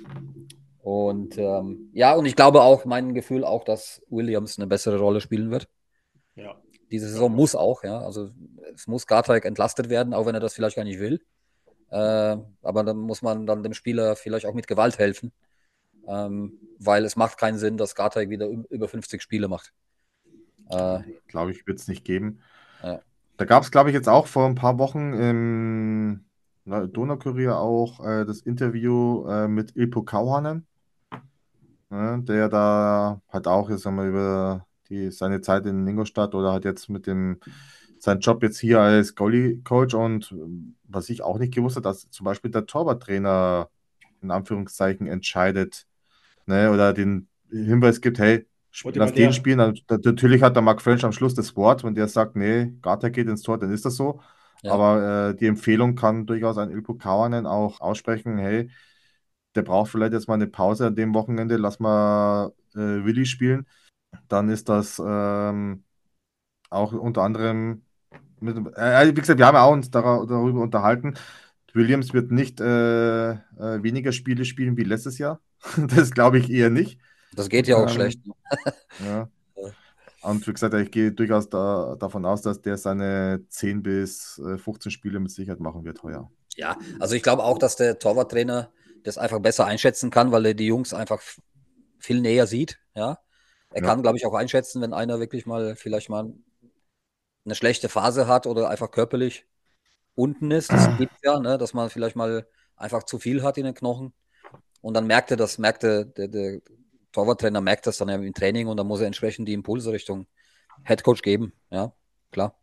und ähm, ja, und ich glaube auch, mein Gefühl auch, dass Williams eine bessere Rolle spielen wird. Ja. Diese Saison muss auch, ja. Also es muss Garteig entlastet werden, auch wenn er das vielleicht gar nicht will. Äh, aber dann muss man dann dem Spieler vielleicht auch mit Gewalt helfen. Ähm, weil es macht keinen Sinn, dass Garteig wieder über fünfzig Spiele macht. Äh, glaube ich, wird es nicht geben. ja. Da gab es, glaube ich, jetzt auch vor ein paar Wochen im Donaukurier auch äh, das Interview äh, mit Ilpo Kauhanen, ne, der da halt auch jetzt einmal über die, seine Zeit in Ingolstadt oder hat jetzt mit dem seinen Job jetzt hier als Goalie-Coach und ähm, was ich auch nicht gewusst habe, dass zum Beispiel der Torwarttrainer in Anführungszeichen entscheidet, ne, oder den Hinweis gibt, hey, sp- Wollte lass mal den der. spielen. Also, da- natürlich hat der Mark French am Schluss das Wort, wenn der sagt, nee, Gata geht ins Tor, dann ist das so. Ja. Aber äh, die Empfehlung kann durchaus ein Ilpo Kauhanen auch aussprechen, hey, der braucht vielleicht jetzt mal eine Pause an dem Wochenende, lass mal äh, Willi spielen. Dann ist das ähm, auch unter anderem, mit, äh, wie gesagt, wir haben ja auch uns dar darüber unterhalten. Williams wird nicht äh, äh, weniger Spiele spielen wie letztes Jahr. Das glaube ich eher nicht. Das geht ja auch schlecht. Ähm, ja. Und wie gesagt, ich gehe durchaus da, davon aus, dass der seine zehn bis fünfzehn Spiele mit Sicherheit machen wird heuer. Ja, also ich glaube auch, dass der Torwarttrainer das einfach besser einschätzen kann, weil er die Jungs einfach f- viel näher sieht. Ja, er Ja. kann, glaube ich, auch einschätzen, wenn einer wirklich mal vielleicht mal eine schlechte Phase hat oder einfach körperlich unten ist. Das gibt ja, ne, dass man vielleicht mal einfach zu viel hat in den Knochen. Und dann merkt er das, merkt er, der, der Torwarttrainer merkt das dann ja im Training und dann muss er entsprechend die Impulse Richtung Headcoach geben. Ja, klar.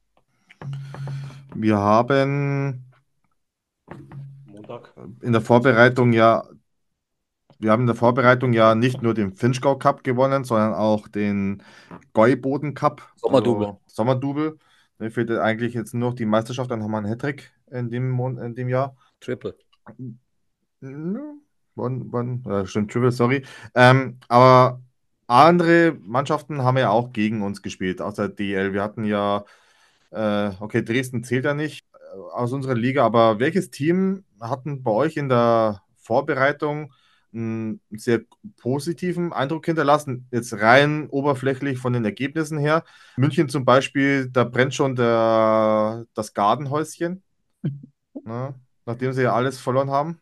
Wir haben Montag. in der Vorbereitung ja, wir haben in der Vorbereitung ja nicht nur den Finchgau Cup gewonnen, sondern auch den Gäuboden Cup, Sommerdouble. also Sommerdouble. Da fehlt eigentlich jetzt nur noch die Meisterschaft, dann haben wir einen Hattrick in dem, Mon in dem Jahr. Triple. Ja, Wann, wann, äh, stimmt, Triple, sorry. Ähm, aber andere Mannschaften haben ja auch gegen uns gespielt, außer D L. Wir hatten ja, äh, okay, Dresden zählt ja nicht äh, aus unserer Liga, aber welches Team hatten bei euch in der Vorbereitung einen sehr positiven Eindruck hinterlassen? Jetzt rein oberflächlich von den Ergebnissen her. München zum Beispiel, da brennt schon der, das Gartenhäuschen, ne? Nachdem sie ja alles verloren haben.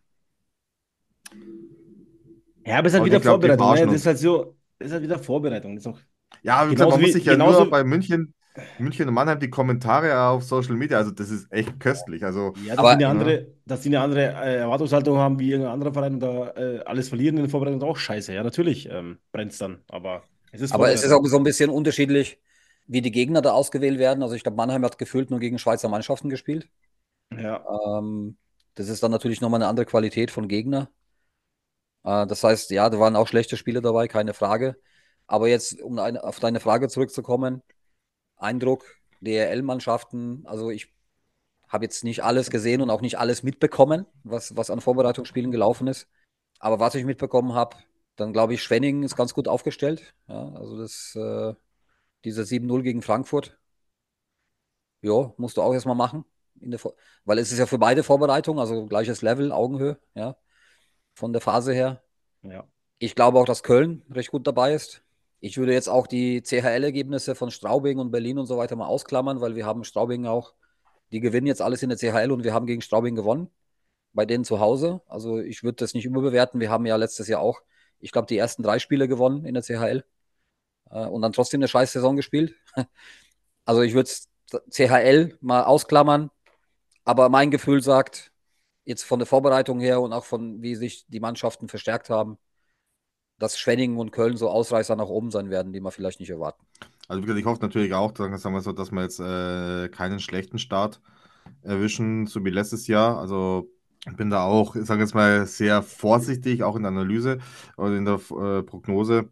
Ja, aber es ist halt Und wieder ich glaube, die Vorbereitung, ne? verarschen Das ist uns. halt so, das ist halt wieder Vorbereitung. Das ist auch Ja, wie gesagt, genauso man muss wie, sich ja nur genauso, bei München, München und Mannheim die Kommentare auf Social Media, also das ist echt köstlich. Also, ja, dass die Aber eine ne? andere, dass die eine andere äh, Erwartungshaltung haben wie irgendein anderer Verein und da äh, alles verlieren in der Vorbereitung ist auch scheiße. Ja, natürlich ähm, brennt es dann, aber es ist Aber es ist auch Vorbereitung. so ein bisschen unterschiedlich, wie die Gegner da ausgewählt werden. Also ich glaube, Mannheim hat gefühlt nur gegen Schweizer Mannschaften gespielt. Ja, Ähm, das ist dann natürlich nochmal eine andere Qualität von Gegner. Äh, das heißt, ja, da waren auch schlechte Spiele dabei, keine Frage. Aber jetzt, um eine, auf deine Frage zurückzukommen, Eindruck, D R L-Mannschaften, also ich habe jetzt nicht alles gesehen und auch nicht alles mitbekommen, was, was an Vorbereitungsspielen gelaufen ist. Aber was ich mitbekommen habe, dann glaube ich, Schwenningen ist ganz gut aufgestellt. Ja, also das, äh, dieser sieben null gegen Frankfurt, ja, musst du auch erstmal machen. In der Vor Weil es ist ja für beide Vorbereitungen, also gleiches Level, Augenhöhe, ja, von der Phase her. ja. Ich glaube auch, dass Köln recht gut dabei ist. Ich würde jetzt auch die C H L-Ergebnisse von Straubing und Berlin und so weiter mal ausklammern, weil wir haben Straubing auch, die gewinnen jetzt alles in der C H L und wir haben gegen Straubing gewonnen, bei denen zu Hause. Also ich würde das nicht überbewerten. Wir haben ja letztes Jahr auch, ich glaube, die ersten drei Spiele gewonnen in der C H L äh, und dann trotzdem eine scheiß Saison gespielt. Also ich würde C H L mal ausklammern, aber mein Gefühl sagt, jetzt von der Vorbereitung her und auch von wie sich die Mannschaften verstärkt haben, dass Schwenningen und Köln so Ausreißer nach oben sein werden, die man vielleicht nicht erwarten. Also wie gesagt, ich hoffe natürlich auch, sagen sagen wir so, dass wir jetzt äh, keinen schlechten Start erwischen, so wie letztes Jahr. Also ich bin da auch, ich sage jetzt mal, sehr vorsichtig, auch in der Analyse oder in der äh, Prognose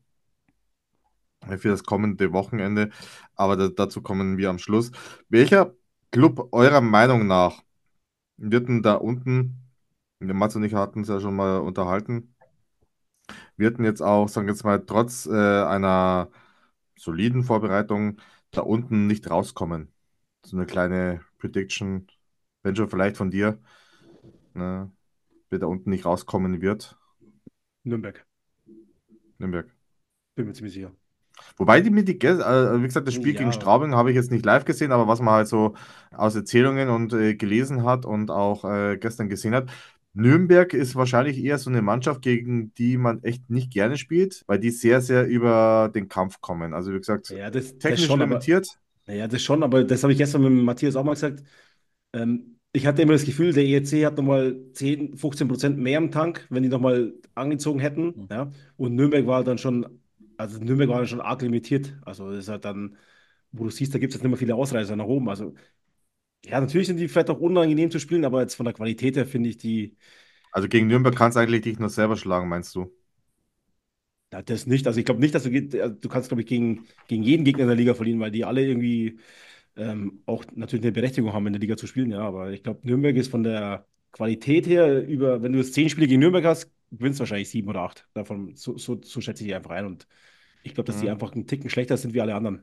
für das kommende Wochenende. Aber da, dazu kommen wir am Schluss. Welcher Club eurer Meinung nach wird denn da unten, der Mats und ich hatten es ja schon mal unterhalten, wird denn jetzt auch, sagen wir jetzt mal, trotz äh, einer soliden Vorbereitung da unten nicht rauskommen? So eine kleine Prediction, wenn schon vielleicht von dir, ne, wer da unten nicht rauskommen wird. Nürnberg, Nürnberg. bin mir ziemlich sicher. Wobei die mir die, Gäste- äh, wie gesagt, das Spiel gegen Ja, Straubing habe ich jetzt nicht live gesehen, aber was man halt so aus Erzählungen und äh, gelesen hat und auch äh, gestern gesehen hat, Nürnberg ist wahrscheinlich eher so eine Mannschaft, gegen die man echt nicht gerne spielt, weil die sehr, sehr über den Kampf kommen. Also wie gesagt, ja, das, das technisch schon, aber limitiert. ja, das schon, aber das habe ich gestern mit Matthias auch mal gesagt. Ähm, ich hatte immer das Gefühl, der E R C hat nochmal zehn, fünfzehn Prozent mehr im Tank, wenn die nochmal angezogen hätten. Hm. Ja? Und Nürnberg war dann schon, also Nürnberg war dann schon arg limitiert. Also das ist halt dann, wo du siehst, da gibt es jetzt nicht mehr viele Ausreißer nach oben. Also ja, natürlich sind die vielleicht auch unangenehm zu spielen, aber jetzt von der Qualität her finde ich die, Also gegen Nürnberg kannst du eigentlich dich nur selber schlagen, meinst du? ja, das nicht. Also ich glaube nicht, dass du, geht- also du kannst, glaube ich, gegen, gegen jeden Gegner in der Liga verlieren, weil die alle irgendwie ähm, auch natürlich eine Berechtigung haben, in der Liga zu spielen, ja. Aber ich glaube, Nürnberg ist von der Qualität her über, wenn du jetzt zehn Spiele gegen Nürnberg hast, gewinnst du wahrscheinlich sieben oder acht. Davon, so, so, so schätze ich die einfach ein. Und ich glaube, dass die Mhm. einfach einen Ticken schlechter sind wie alle anderen.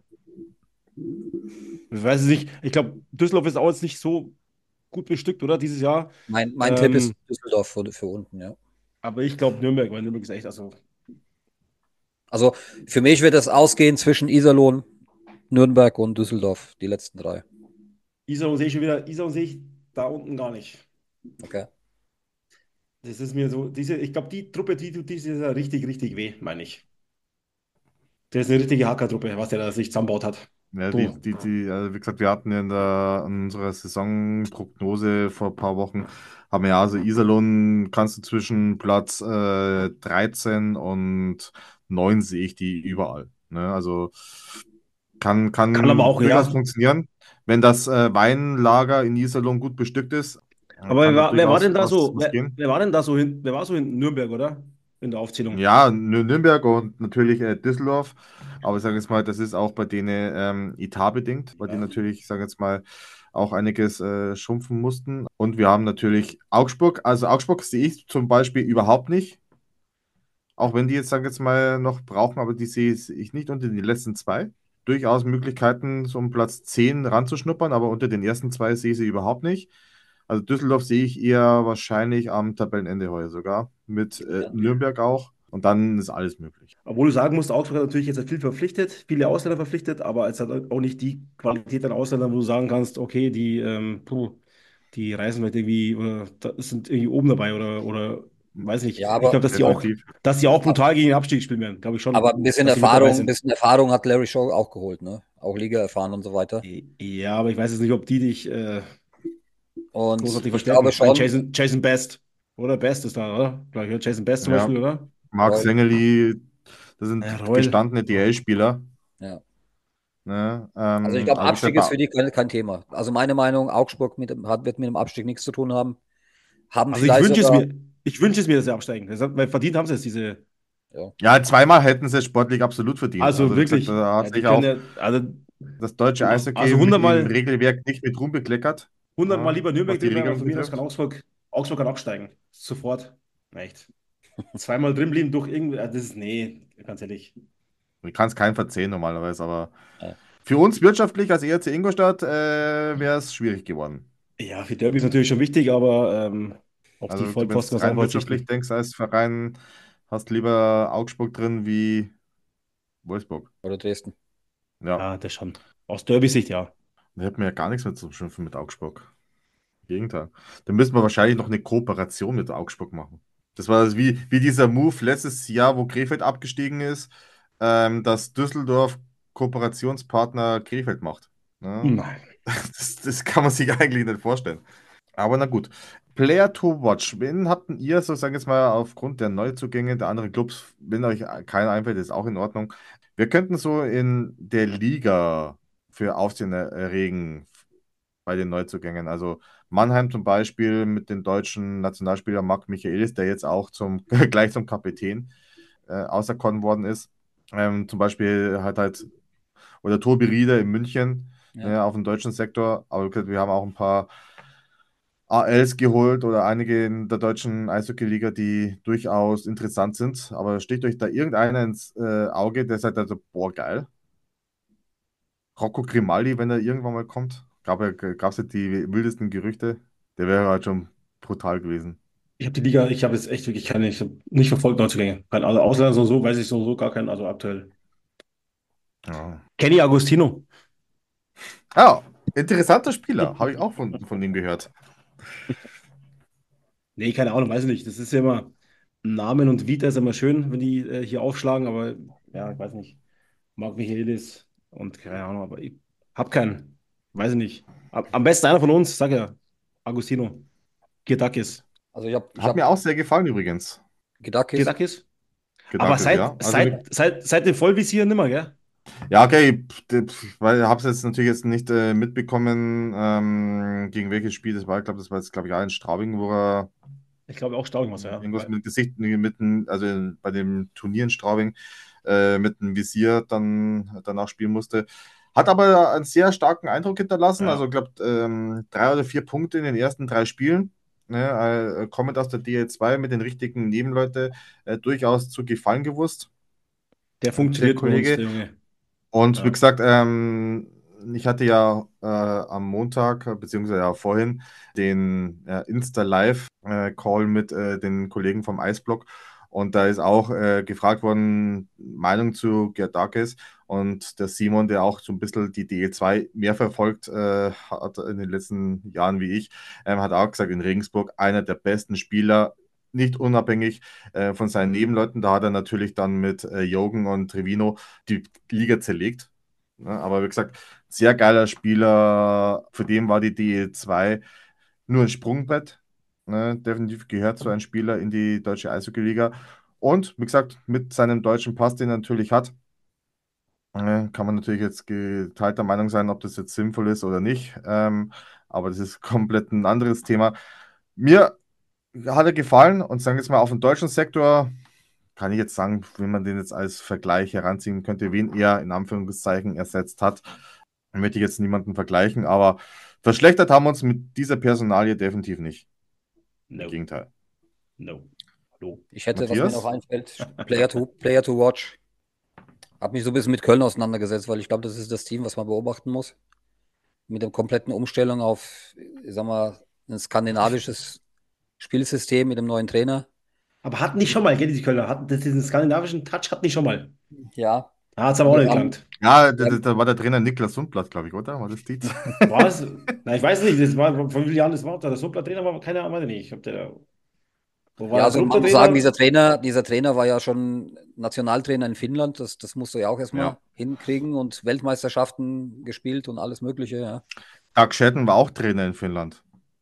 Ich weiß es nicht. Ich glaube, Düsseldorf ist auch jetzt nicht so gut bestückt, oder? Dieses Jahr. Mein, mein Tipp ist Ähm, Düsseldorf für, für unten, ja. aber ich glaube Nürnberg, weil Nürnberg ist echt, also Also für mich wird das ausgehen zwischen Iserlohn, Nürnberg und Düsseldorf, die letzten drei. Iserlohn sehe ich schon wieder, Iserlohn sehe ich da unten gar nicht. Okay. Das ist mir so, diese, ich glaube, die Truppe, die tut dieses Jahr richtig, richtig weh, meine ich. Das ist eine richtige Hacker-Truppe, was der da sich zusammenbaut hat. Ja, die, Puh. die, die, also wie gesagt, wir hatten ja in, der, in unserer Saisonprognose vor ein paar Wochen, haben wir ja also Iserlohn kannst du zwischen Platz äh, dreizehn und neun sehe ich die überall. Ne? Also kann, Kann aber kann auch, durchaus ja. funktionieren. Wenn das äh, Weinlager in Iserlohn gut bestückt ist, dann Aber wer kann da war, wer war durchaus denn da was, so, was wer, gehen. wer war denn da so hin, wer war so in Nürnberg, oder? In der Aufzählung. Ja, Nür- Nürnberg und natürlich äh, Düsseldorf. Aber ich sage jetzt mal, das ist auch bei denen ähm, etatbedingt, weil die Ja. natürlich, ich sage jetzt mal, auch einiges äh, schrumpfen mussten. Und wir haben natürlich Augsburg. Also Augsburg sehe ich zum Beispiel überhaupt nicht. Auch wenn die jetzt, sage jetzt mal, noch brauchen, aber die sehe ich nicht unter den letzten zwei. Durchaus Möglichkeiten, so um Platz zehn ranzuschnuppern, aber unter den ersten zwei sehe ich sie überhaupt nicht. Also Düsseldorf sehe ich eher wahrscheinlich am Tabellenende heuer sogar. Mit äh, Ja. Nürnberg auch. Und dann ist alles möglich. Obwohl du sagen musst, Augsburg hat natürlich jetzt viel verpflichtet, viele Ausländer verpflichtet, aber es hat auch nicht die Qualität an Ausländern, wo du sagen kannst, okay, die, ähm, puh, die reisen halt irgendwie oder da sind irgendwie oben dabei oder, oder weiß nicht. Ja, Ich aber, glaube, dass die auch, Definitiv. dass die auch brutal gegen den Abstieg spielen werden, glaube ich aber schon, ein bisschen dass die mit dabei Erfahrung, ein sind. bisschen Erfahrung hat Larry Shaw auch geholt, ne? Auch Liga erfahren und so weiter. Ja, aber ich weiß jetzt nicht, ob die dich äh, Und großartig ich glaube verstärken. Ich meine, schon, Jason, Jason Best, oder? Best ist da, oder? Glaube ich, ja, Jason Best zum Ja, Beispiel, oder? Marc Reul, Sengeli, das Ja, sind Reul. gestandene D L-Spieler. ja. Ne? Also ich Ähm, glaube, aber wie gesagt, Abstieg ist bei- für die kein, kein Thema. Also meine Meinung, Augsburg mit, dem- hat, wird mit dem Abstieg nichts zu tun haben. Haben Also ich vielleicht wünsche es sogar, mir, ich wünsche es mir, dass sie absteigen. Das hat, weil verdient haben sie es, diese. ja. ja, zweimal hätten sie es sportlich absolut verdient. Also Also wie gesagt, wirklich, da ja, hat die sich können auch ja, also, das deutsche also Eishockey mit im hundertmal, Regelwerk nicht mit Ruhm bekleckert, hundertmal ja, lieber was Nürnberg die drin bleiben, aber Regelung von mir aus kann betrifft. Augsburg, Augsburg kann absteigen. Sofort. Echt. Zweimal drin blieben durch irgendwie, ah, das ist, nee, ganz ehrlich. Ich kann es keinem verzeihen normalerweise, aber Ja. für uns wirtschaftlich als E R C Ingolstadt äh, wäre es schwierig geworden. Ja, für Derby ist natürlich schon wichtig, aber ähm, auf die Also du, wenn Vollpfosten du kannst du rein auch wirtschaftlich verzichten. denkst als Verein, hast lieber Augsburg drin wie Wolfsburg. Oder Dresden. Ja, Ja, das schon. Aus Derby-Sicht, ja. da hätten wir ja gar nichts mehr zu schimpfen mit Augsburg. Im Gegenteil. Dann müssen wir wahrscheinlich noch eine Kooperation mit Augsburg machen. Das war wie, wie dieser Move letztes Jahr, wo Krefeld abgestiegen ist, ähm, dass Düsseldorf Kooperationspartner Krefeld macht. Ja, Nein. das, das kann man sich eigentlich nicht vorstellen. Aber na gut. Player to watch. Wen habt denn ihr, so sagen wir jetzt mal, aufgrund der Neuzugänge der anderen Clubs, wenn euch keiner einfällt, ist auch in Ordnung. Wir könnten so in der Liga für Aufsehen erregen bei den Neuzugängen. Also Mannheim zum Beispiel mit dem deutschen Nationalspieler Marc Michaelis, der jetzt auch zum, gleich zum Kapitän äh, auserkoren worden ist. Ähm, zum Beispiel hat halt, oder Tobi Rieder in München, Ja. ne, auf dem deutschen Sektor. Aber wir haben auch ein paar A Ls geholt oder einige in der deutschen Eishockey-Liga, die durchaus interessant sind. Aber sticht euch da irgendeiner ins äh, Auge, der sagt also, boah, geil. Rocco Grimaldi, wenn er irgendwann mal kommt, gab es ja die wildesten Gerüchte, der wäre halt schon brutal gewesen. Ich habe die Liga, ich habe jetzt echt wirklich keine, ich habe nicht verfolgt Neuzugänge. Kein, also Ausländer so, so weiß ich so, so gar keinen, also aktuell. Ja, Kenny Agostino. ja, interessanter Spieler, habe ich auch von, von ihm gehört. Nee, keine Ahnung, weiß ich nicht. Das ist ja immer Namen und Vita ist immer schön, wenn die äh, hier aufschlagen, aber ja, ich weiß nicht. Marc Michaelis und keine Ahnung, aber ich hab keinen. Weiß ich nicht. Am am besten einer von uns, sag ja, Agostino. Girdakis. Also ich habe ich Hat hab mir auch sehr gefallen übrigens. Gedakis. Girdakis? Aber Gedankes, ja. seit, Also mit, seit, seit, seit dem Vollvisier nimmer, gell? ja, okay, ich habe es jetzt natürlich jetzt nicht äh, mitbekommen, ähm, gegen welches Spiel das war. Ich glaube, das war jetzt, glaube ich, auch in Straubing, wo er Ich glaube auch Stauung was, ja. irgendwas mit Gesicht, mit dem, also in, bei dem Turnier in Straubing äh, mit dem Visier dann danach spielen musste. Hat aber einen sehr starken Eindruck hinterlassen. Ja. Also, ich glaube, ähm, drei oder vier Punkte in den ersten drei Spielen. Ne, äh, kommt aus der D L zwei mit den richtigen Nebenleute äh, durchaus zu Gefallen gewusst, Der der funktioniert bei uns, Kollege. der Junge. Und wie Ja. gesagt, ähm, ich hatte ja äh, am Montag, äh, beziehungsweise ja vorhin, den äh, Insta-Live-Call mit äh, den Kollegen vom Eisblock. Und da ist auch äh, gefragt worden, Meinung zu Giardakis. Und der Simon, der auch so ein bisschen die D E zwei mehr verfolgt äh, hat in den letzten Jahren wie ich, ähm, hat auch gesagt, in Regensburg einer der besten Spieler, nicht unabhängig äh, von seinen Nebenleuten. Da hat er natürlich dann mit äh, Jogen und Trevino die Liga zerlegt. Ja, aber wie gesagt, sehr geiler Spieler. Für den war die D E zwei nur ein Sprungbrett. Ne? Definitiv gehört so ein Spieler in die deutsche Eishockey-Liga. Und wie gesagt, mit seinem deutschen Pass, den er natürlich hat, äh, kann man natürlich jetzt geteilter Meinung sein, ob das jetzt sinnvoll ist oder nicht. Ähm, aber das ist komplett ein anderes Thema. Mir hat er gefallen und sagen wir jetzt mal auf dem deutschen Sektor kann ich jetzt sagen, wenn man den jetzt als Vergleich heranziehen könnte, wen er in Anführungszeichen ersetzt hat, dann möchte ich jetzt niemanden vergleichen, aber verschlechtert haben wir uns mit dieser Personalie definitiv nicht. Im No. Gegenteil. No. Hallo. Ich hätte, was mir Matthias? noch einfällt, Player to, Player to Watch. Habe mich so ein bisschen mit Köln auseinandergesetzt, weil ich glaube, das ist das Team, was man beobachten muss. Mit der kompletten Umstellung auf, ich sag mal, ein skandinavisches Spielsystem mit dem neuen Trainer. Aber hatten die schon mal, gell, die Kölner? Hatten das, diesen skandinavischen Touch hatten die schon mal. Ja. Da hat es aber auch Wir nicht haben- gelangt. Ja, da, da- da war der Trainer Niklas Sundblatt, glaube ich, oder? War das die? Was? Na, ich weiß nicht, das war, von wie vielen Jahren das war. Der Supla-Trainer war, keine Ahnung, weiß ich nicht. Ob der, wo war Ja, der also man muss Supla-Trainer? sagen, dieser Trainer, dieser Trainer war ja schon Nationaltrainer in Finnland. Das, das musst du ja auch erstmal Ja. hinkriegen und Weltmeisterschaften gespielt und alles Mögliche. Ja. Doug Shedden war auch Trainer in Finnland.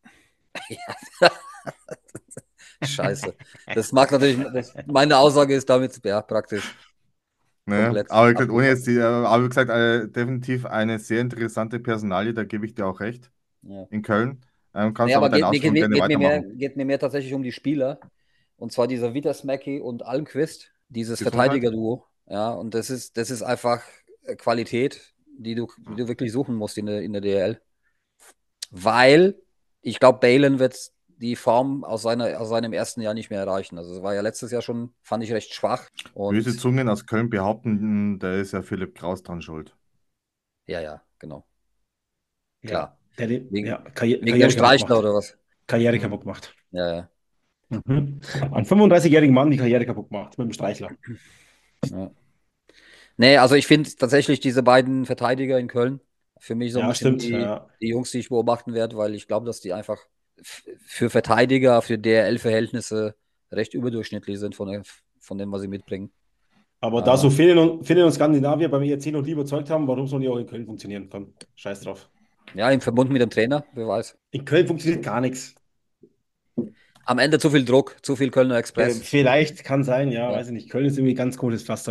Scheiße. Das mag natürlich, das, meine Aussage ist damit ja praktisch. Ne? Komplett Aber wie gesagt, ohne abgeschlossen. jetzt die, äh, aber wie gesagt, äh, definitiv eine sehr interessante Personalie, da gebe ich dir auch recht. Ja. In Köln. Ähm, kannst Nee, aber aber deine geht, geht, Ausführungen geht, gerne geht, mir mehr, weitermachen. geht mir mehr tatsächlich um die Spieler. Und zwar dieser Withersmäki und Almquist, dieses Gesundheit. Verteidiger-Duo. Ja, und das ist, das ist einfach äh, Qualität, die du, die du wirklich suchen musst in der, in der D L. Weil ich glaube, Balin wird die Form aus, seiner, aus seinem ersten Jahr nicht mehr erreichen. Also es war ja letztes Jahr schon, fand ich recht schwach. Und Böse Zungen aus Köln behaupten, da ist ja Philipp Kraus dran schuld. ja, ja, genau. Ja, Klar. der den, Wegen- ja, Karriere, Wegen dem Karriere kaputt Streichler gemacht. oder was? Karriere kaputt gemacht. Ja, ja. Mhm. Ein fünfunddreißigjährigen Mann die Karriere kaputt gemacht mit dem Streichler. Ja. Nee, also ich finde tatsächlich diese beiden Verteidiger in Köln für mich so ein Ja, bisschen stimmt. die, Ja. die Jungs, die ich beobachten werde, weil ich glaube, dass die einfach f- für Verteidiger, für D R L-Verhältnisse recht überdurchschnittlich sind von, der, von dem, was sie mitbringen. Aber Ja. da so Finnen und, Finnen und Skandinavier beim E R C noch nie überzeugt haben, warum soll die auch in Köln funktionieren? Komm, scheiß drauf. Ja, im Verbund mit dem Trainer, wer weiß. In Köln funktioniert gar nichts. Am Ende zu viel Druck, zu viel Kölner Äh, Express. vielleicht kann sein, ja, Ja. weiß ich nicht. Köln ist irgendwie ein ganz komisches Pflaster.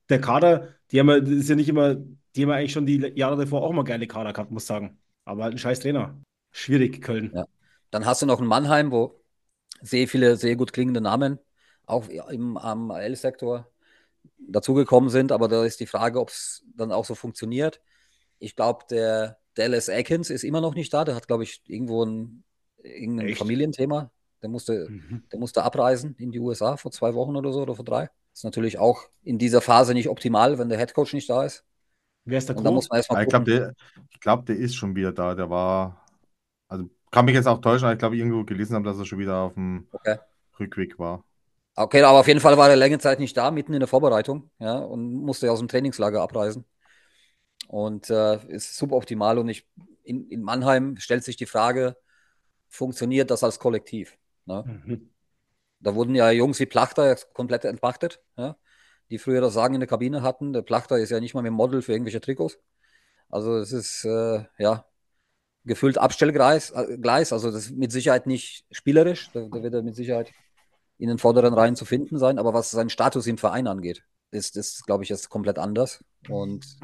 der Kader, die haben ja, das ist ja nicht immer, die haben ja eigentlich schon die Jahre davor auch mal geile Kader gehabt, muss ich sagen. Aber halt ein scheiß Trainer. Schwierig, Köln. Ja. Dann hast du noch ein Mannheim, wo sehr viele, sehr gut klingende Namen auch im am A L-Sektor dazugekommen sind, aber da ist die Frage, ob es dann auch so funktioniert. Ich glaube, der Dallas Eakins ist immer noch nicht da. Der hat, glaube ich, irgendwo ein, irgendein Echt? Familienthema. Der musste, Mhm. der musste abreisen in die U S A vor zwei Wochen oder so oder vor drei. Ist natürlich auch in dieser Phase nicht optimal, wenn der Headcoach nicht da ist. Wer ist der Und da muss Co? man erstmal Aber ich glaube, gucken. der, ich glaub, der ist schon wieder da. Der war, also kann mich jetzt auch täuschen, aber ich glaube, irgendwo gelesen haben, dass er schon wieder auf dem Okay. Rückweg war. Okay, aber auf jeden Fall war er längere Zeit nicht da, mitten in der Vorbereitung, ja, und musste aus dem Trainingslager abreisen. Und äh, ist suboptimal. Und ich, in, in Mannheim stellt sich die Frage, funktioniert das als Kollektiv? Ne? Mhm. Da wurden ja Jungs wie Plachter jetzt komplett entmachtet, ja, die früher das Sagen in der Kabine hatten. Der Plachter ist ja nicht mal mehr Model für irgendwelche Trikots. Also es ist äh, ja gefüllt Abstellgleis, äh, Gleis, also das ist mit Sicherheit nicht spielerisch. Da, da wird er mit Sicherheit in den vorderen Reihen zu finden sein. Aber was seinen Status im Verein angeht, ist das, glaube ich, jetzt komplett anders. Und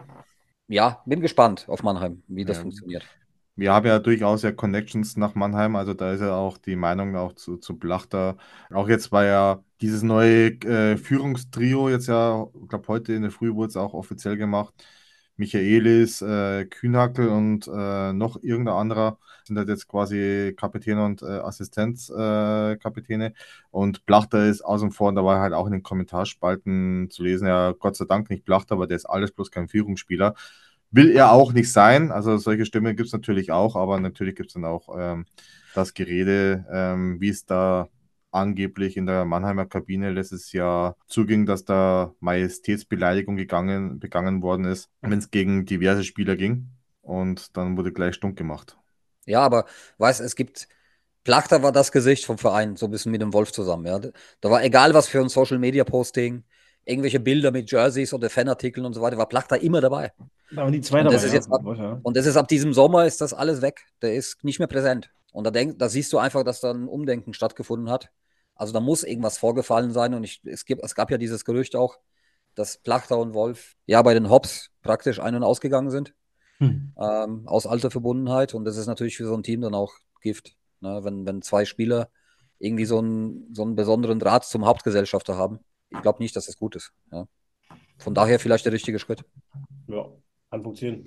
ja, bin gespannt auf Mannheim, wie das Ja. funktioniert. Wir haben ja durchaus ja Connections nach Mannheim, also da ist ja auch die Meinung auch zu, zu Blachter. Auch jetzt war ja dieses neue äh, Führungstrio jetzt ja, ich glaube heute in der Früh wurde es auch offiziell gemacht. Michaelis, äh, Kühnhackl und äh, noch irgendein anderer sind halt jetzt quasi Kapitän und äh, Assistenzkapitäne. Äh, Kapitäne. Und Blachter ist außen vor, und da war halt auch in den Kommentarspalten zu lesen, ja Gott sei Dank nicht Blachter, aber der ist alles bloß kein Führungsspieler. Will er auch nicht sein. Also solche Stimmen gibt es natürlich auch, aber natürlich gibt es dann auch ähm, das Gerede, ähm, wie es da angeblich in der Mannheimer Kabine letztes Jahr zuging, dass da Majestätsbeleidigung gegangen, begangen worden ist, wenn es gegen diverse Spieler ging. Und dann wurde gleich stunk gemacht. Ja, aber weißt, es gibt, Plachter war das Gesicht vom Verein, so ein bisschen mit dem Wolf zusammen. Ja. Da war egal, was für ein Social Media Posting, irgendwelche Bilder mit Jerseys oder Fanartikeln und so weiter, war Plachter immer dabei. Da waren die zwei Und das dabei, ist ja. jetzt ab, Ja. und das ist ab diesem Sommer ist das alles weg. Der ist nicht mehr präsent. Und da, denk, da siehst du einfach, dass da ein Umdenken stattgefunden hat. Also da muss irgendwas vorgefallen sein. Und ich, es, gibt, es gab ja dieses Gerücht auch, dass Plachter und Wolf ja bei den Hobbs praktisch ein- und ausgegangen sind. Hm. Ähm, aus alter Verbundenheit. Und das ist natürlich für so ein Team dann auch Gift. Ne? Wenn, wenn zwei Spieler irgendwie so einen, so einen besonderen Draht zum Hauptgesellschafter haben. Ich glaube nicht, dass das gut ist. Ja. Von daher vielleicht der richtige Schritt. Ja, kann funktionieren.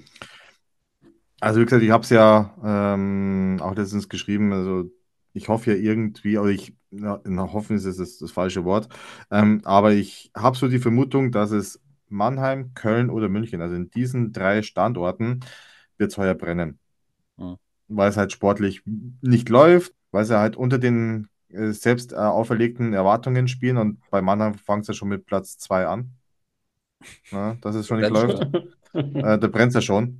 Also wie gesagt, ich habe es ja ähm, auch letztens geschrieben, also ich hoffe ja irgendwie, oder ich, na, na, hoffen ist das, das falsche Wort, ähm, aber ich habe so die Vermutung, dass es Mannheim, Köln oder München, also in diesen drei Standorten wird es heuer brennen, Mhm. weil es halt sportlich nicht läuft, weil sie halt unter den äh, selbst äh, auferlegten Erwartungen spielen, und bei Mannheim fängt es ja schon mit Platz zwei an, ne, dass es schon nicht läuft, äh, da brennt es ja schon.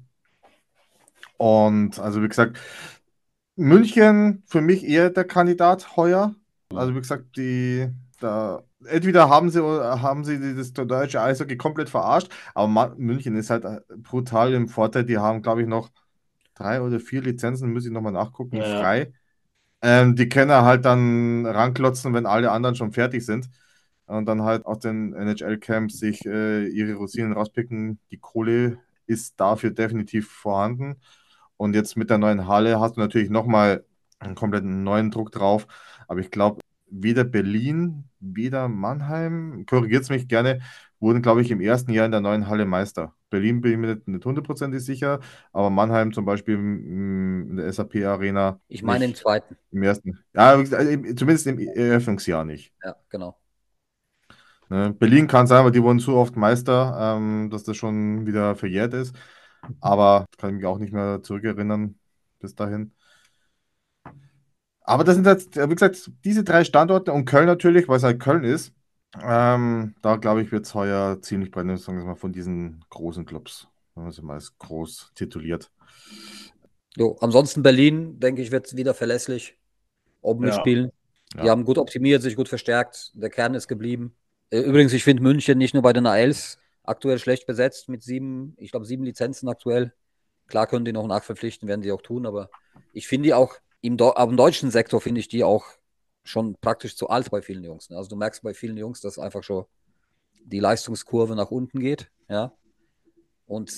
Und also wie gesagt, München für mich eher der Kandidat heuer. Also wie gesagt, die da entweder haben sie oder haben sie die- das deutsche Eishockey komplett verarscht, aber Ma- München ist halt äh, brutal im Vorteil. Die haben, glaube ich, noch drei oder vier Lizenzen, muss ich nochmal nachgucken, Ja. frei. Ähm, die können halt dann ranklotzen, wenn alle anderen schon fertig sind. Und dann halt aus den N H L-Camps sich äh, ihre Rosinen rauspicken. Die Kohle ist dafür definitiv vorhanden. Und jetzt mit der neuen Halle hast du natürlich nochmal einen kompletten neuen Druck drauf. Aber ich glaube, weder Berlin, weder Mannheim, korrigiert mich gerne, wurden, glaube ich, im ersten Jahr in der neuen Halle Meister. Berlin bin ich mir nicht, nicht hundertprozentig sicher, aber Mannheim zum Beispiel mm, in der S A P-Arena Ich meine im nicht zweiten. im ersten. Ja, wie gesagt, also im- zumindest im Eröffnungsjahr nicht. Ja, genau. Ne? Berlin kann sein, aber die wurden zu oft Meister, ähm, dass das schon wieder verjährt ist. Aber kann ich mich auch nicht mehr zurückerinnern bis dahin. Aber das sind jetzt, wie gesagt, diese drei Standorte und Köln natürlich, weil es halt Köln ist. Ähm, da glaube ich, wird es heuer ziemlich brennen, sagen wir mal, von diesen großen Clubs. Wenn man sie mal als groß tituliert. Jo, ansonsten Berlin, denke ich, wird wieder verlässlich oben Ja. mitspielen. Die Ja. haben gut optimiert, sich gut verstärkt. Der Kern ist geblieben. Äh, Übrigens, ich finde München nicht nur bei den A Ls aktuell schlecht besetzt mit sieben, ich glaube, sieben Lizenzen aktuell. Klar können die noch nachverpflichten, werden die auch tun, aber ich finde die auch im, Deu am deutschen Sektor finde ich die auch schon praktisch zu alt bei vielen Jungs. Ne? Also du merkst bei vielen Jungs, dass einfach schon die Leistungskurve nach unten geht. Ja. Und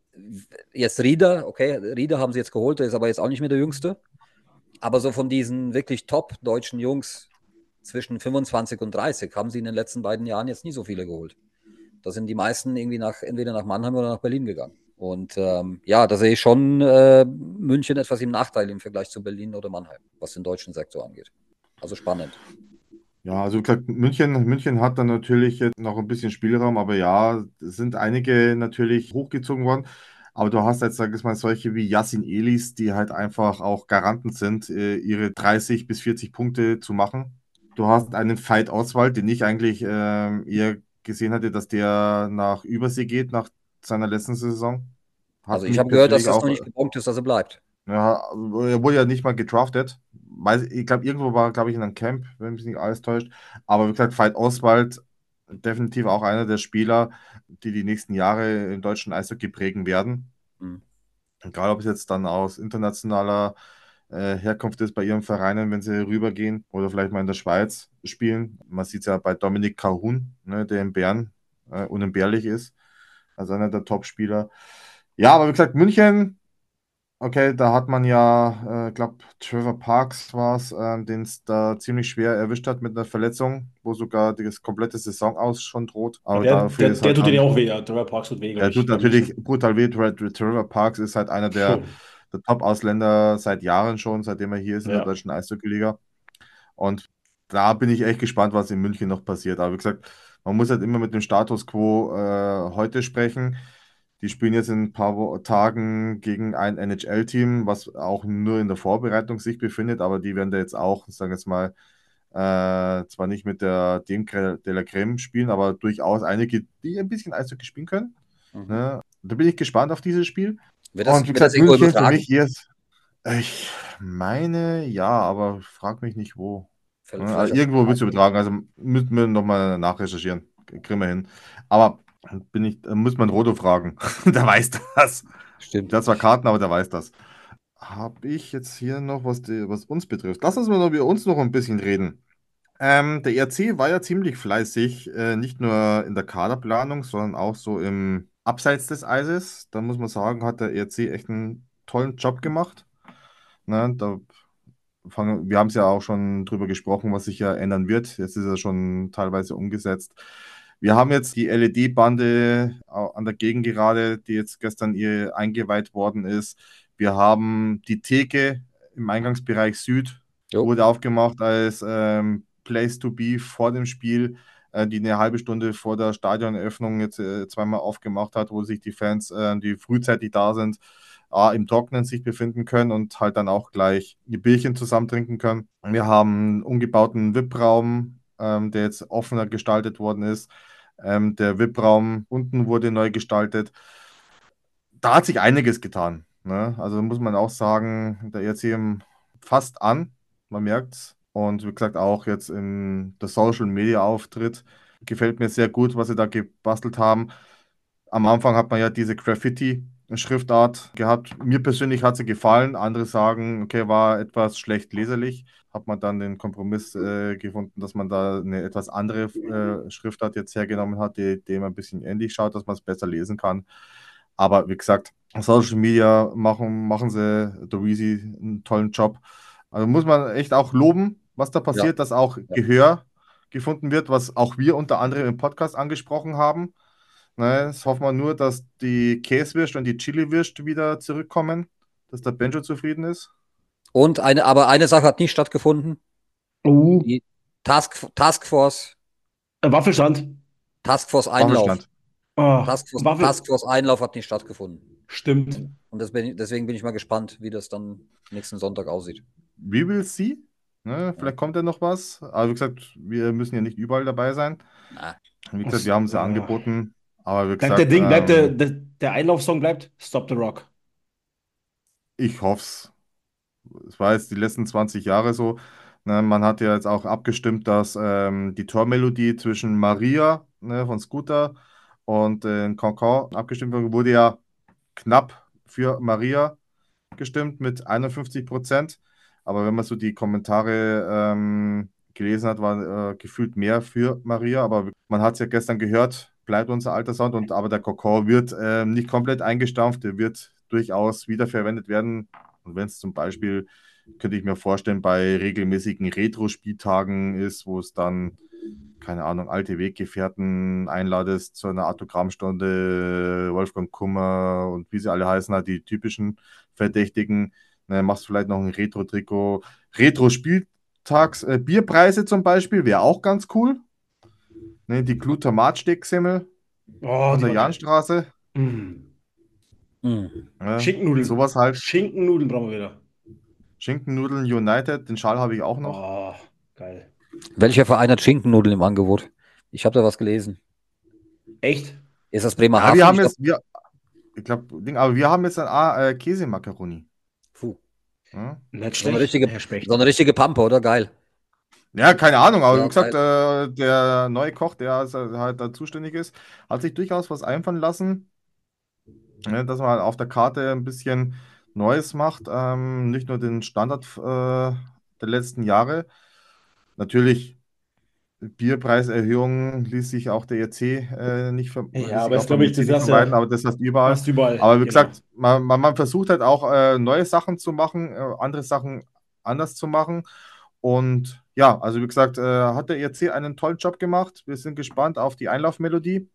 jetzt Rieder, okay, Rieder haben sie jetzt geholt, der ist aber jetzt auch nicht mehr der Jüngste. Aber so von diesen wirklich top deutschen Jungs zwischen fünfundzwanzig und dreißig haben sie in den letzten beiden Jahren jetzt nie so viele geholt. Da sind die meisten irgendwie nach, entweder nach Mannheim oder nach Berlin gegangen. Und ähm, ja, da sehe ich schon äh, München etwas im Nachteil im Vergleich zu Berlin oder Mannheim, was den deutschen Sektor angeht. Also spannend. Ja, also wie gesagt, München, München hat dann natürlich jetzt noch ein bisschen Spielraum, aber ja, es sind einige natürlich hochgezogen worden. Aber du hast jetzt, sag ich mal, solche wie Yassin Elis, die halt einfach auch Garanten sind, äh, ihre dreißig bis vierzig Punkte zu machen. Du hast einen Veit Oswald, den ich eigentlich ähm, eher gesehen hatte, dass der nach Übersee geht, nach seiner letzten Saison. Hat Also ich mich habe gehört, dass persönlich das auch, noch nicht gebongt ist, dass er bleibt. ja, er wurde ja nicht mal gedraftet. Weiß, ich glaube, irgendwo war, glaube ich, in einem Camp, wenn mich nicht alles täuscht. Aber wie gesagt, Veit Oswald, definitiv auch einer der Spieler, die die nächsten Jahre im deutschen Eishockey prägen werden. Mhm. Egal, ob es jetzt dann aus internationaler äh, Herkunft ist bei ihren Vereinen, wenn sie rübergehen oder vielleicht mal in der Schweiz spielen. Man sieht es ja bei Dominik Kahun, ne, der in Bern äh, unentbehrlich ist. Also einer der Top-Spieler. Ja, aber wie gesagt, München. Okay, da hat man ja, äh, glaube, Trevor Parks war es, ähm, den es da ziemlich schwer erwischt hat mit einer Verletzung, wo sogar das komplette Saison aus schon droht. Ja, Aber der, dafür der, ist der halt tut denen ja dann, auch weh, ja. Trevor Parks tut weh, glaube er tut ich, bei natürlich München. brutal weh. Tra- Tra- Trevor Parks ist halt einer der, Puh. der Top-Ausländer seit Jahren schon, seitdem er hier ist in der Ja. deutschen Eishockey-Liga. Und da bin ich echt gespannt, was in München noch passiert. Aber wie gesagt, man muss halt immer mit dem Status quo äh, heute sprechen. Die spielen jetzt in ein paar Wo Tagen gegen ein N H L-Team, was auch nur in der Vorbereitung sich befindet, aber die werden da jetzt auch, sagen wir jetzt mal, äh, zwar nicht mit der Dem de la Creme spielen, aber durchaus einige, die ein bisschen Eishockey spielen können. Mhm. Ne? Da bin ich gespannt auf dieses Spiel. Wird das, Und wie wird das gesagt, irgendwo München für übertragen? mich hier ist, ich meine, ja, aber frag mich nicht wo. Vielleicht, Ja, vielleicht also auf irgendwo wird es übertragen, also müssen wir nochmal nachrecherchieren. Kriegen wir hin. Aber bin ich, muss man Rodo fragen. Der weiß das. Stimmt. Der hat zwar Karten, aber der weiß das. Habe ich jetzt hier noch, was, die, was uns betrifft? Lass uns mal noch über uns noch ein bisschen reden. Ähm, der E R C war ja ziemlich fleißig, äh, nicht nur in der Kaderplanung, sondern auch so im Abseits des Eises. Da muss man sagen, hat der E R C echt einen tollen Job gemacht. Ne, da fangen, wir haben es ja auch schon drüber gesprochen, was sich ja ändern wird. Jetzt ist er schon teilweise umgesetzt. Wir haben jetzt die L E D-Bande an der Gegengerade, die jetzt gestern ihr eingeweiht worden ist. Wir haben die Theke im Eingangsbereich Süd, Jo. wurde aufgemacht als ähm, Place to be vor dem Spiel, äh, die eine halbe Stunde vor der Stadioneröffnung jetzt äh, zweimal aufgemacht hat, wo sich die Fans, äh, die frühzeitig da sind, A, im Trocknen sich befinden können und halt dann auch gleich die Bierchen zusammen trinken können. Wir haben einen umgebauten V I P-Raum, ähm, der jetzt offener gestaltet worden ist. Ähm, der V I P-Raum unten wurde neu gestaltet. Da hat sich einiges getan. Ne? Also muss man auch sagen, der E R C fast an, man merkt es. Und wie gesagt, auch jetzt in der Social-Media-Auftritt gefällt mir sehr gut, was sie da gebastelt haben. Am Anfang hat man ja diese Graffiti-Schriftart gehabt. Mir persönlich hat sie gefallen. Andere sagen, okay, war etwas schlecht leserlich. Hat man dann den Kompromiss äh, gefunden, dass man da eine etwas andere äh, Schriftart jetzt hergenommen hat, die dem ein bisschen ähnlich schaut, dass man es besser lesen kann. Aber wie gesagt, Social Media machen, machen sie, der Weezy, einen tollen Job. Also muss man echt auch loben, was da Ja. passiert, dass auch Ja. Gehör gefunden wird, was auch wir unter anderem im Podcast angesprochen haben. Ne, jetzt hoffen wir nur, dass die Käsewürst und die Chili-Würst wieder zurückkommen, dass der Benjo zufrieden ist. Und eine, aber eine Sache hat nicht stattgefunden. Uh, Die Task, Taskforce, äh, Waffelstand. Taskforce Einlauf. Waffelstand. Ah, Taskforce, Waffel. Taskforce Einlauf hat nicht stattgefunden. Stimmt. Und das bin, deswegen bin ich mal gespannt, wie das dann nächsten Sonntag aussieht. We will see. Ne, vielleicht kommt ja noch was. Aber wie gesagt, wir müssen ja nicht überall dabei sein. Na, Wie gesagt, wir haben es ja angeboten. Aber wie Bleibt der gesagt, Ding, bleibt der, ähm, der, der Einlaufsong bleibt Stop the Rock. ich hoffe es. Es war jetzt die letzten zwanzig Jahre so. Ne, man hat ja jetzt auch abgestimmt, dass ähm, die Tormelodie zwischen Maria, ne, von Scooter und äh, Cancan abgestimmt wurde, wurde ja knapp für Maria gestimmt mit einundfünfzig Prozent. Aber wenn man so die Kommentare ähm, gelesen hat, war äh, gefühlt mehr für Maria, aber man hat es ja gestern gehört, bleibt unser alter Sound, und aber der Kokon wird äh, nicht komplett eingestampft, der wird durchaus wiederverwendet werden. Und wenn es zum Beispiel, könnte ich mir vorstellen, bei regelmäßigen Retro-Spieltagen ist, wo es dann, keine Ahnung, alte Weggefährten einladest zu einer Autogrammstunde, Wolfgang Kummer und wie sie alle heißen, halt die typischen Verdächtigen, ne, machst vielleicht noch ein Retro-Trikot, Retro-Spieltags, äh, Bierpreise zum Beispiel, wäre auch ganz cool. Ne, die Glutamat-Stecksemmel Oh, von die der war geil. Jahnstraße. Mm. Mhm. Ne, Schinkennudeln. sowas halt. Schinkennudeln brauchen wir wieder. Schinkennudeln United, den Schal habe ich auch noch. Oh, geil. Welcher Verein hat Schinkennudeln im Angebot? Ich habe da was gelesen. Echt? Ist das Ja, Bremerhaven? wir haben Ich glaub, jetzt, wir, ich glaube, aber wir haben jetzt ein ah, äh, Käsemakaroni. puh, Ja? Nicht so eine schlecht, richtige, Herr Specht. so eine richtige Pampe, oder? Geil. Ja, keine Ahnung, aber Ja, wie gesagt, äh, der neue Koch, der also halt da zuständig ist, hat sich durchaus was einfallen lassen, ne, dass man halt auf der Karte ein bisschen Neues macht, ähm, nicht nur den Standard äh, der letzten Jahre. Natürlich, Bierpreiserhöhungen ließ sich auch der E C äh, nicht ver Ja, ließ aber sich das auch beim glaube ich, E C das nicht hast vermeiden, ja aber das hast überall. fast überall. Aber wie Genau. gesagt, man, man, man versucht halt auch äh, neue Sachen zu machen, äh, andere Sachen anders zu machen. Und ja, also wie gesagt, äh, hat der E C einen tollen Job gemacht. Wir sind gespannt auf die Einlaufmelodie.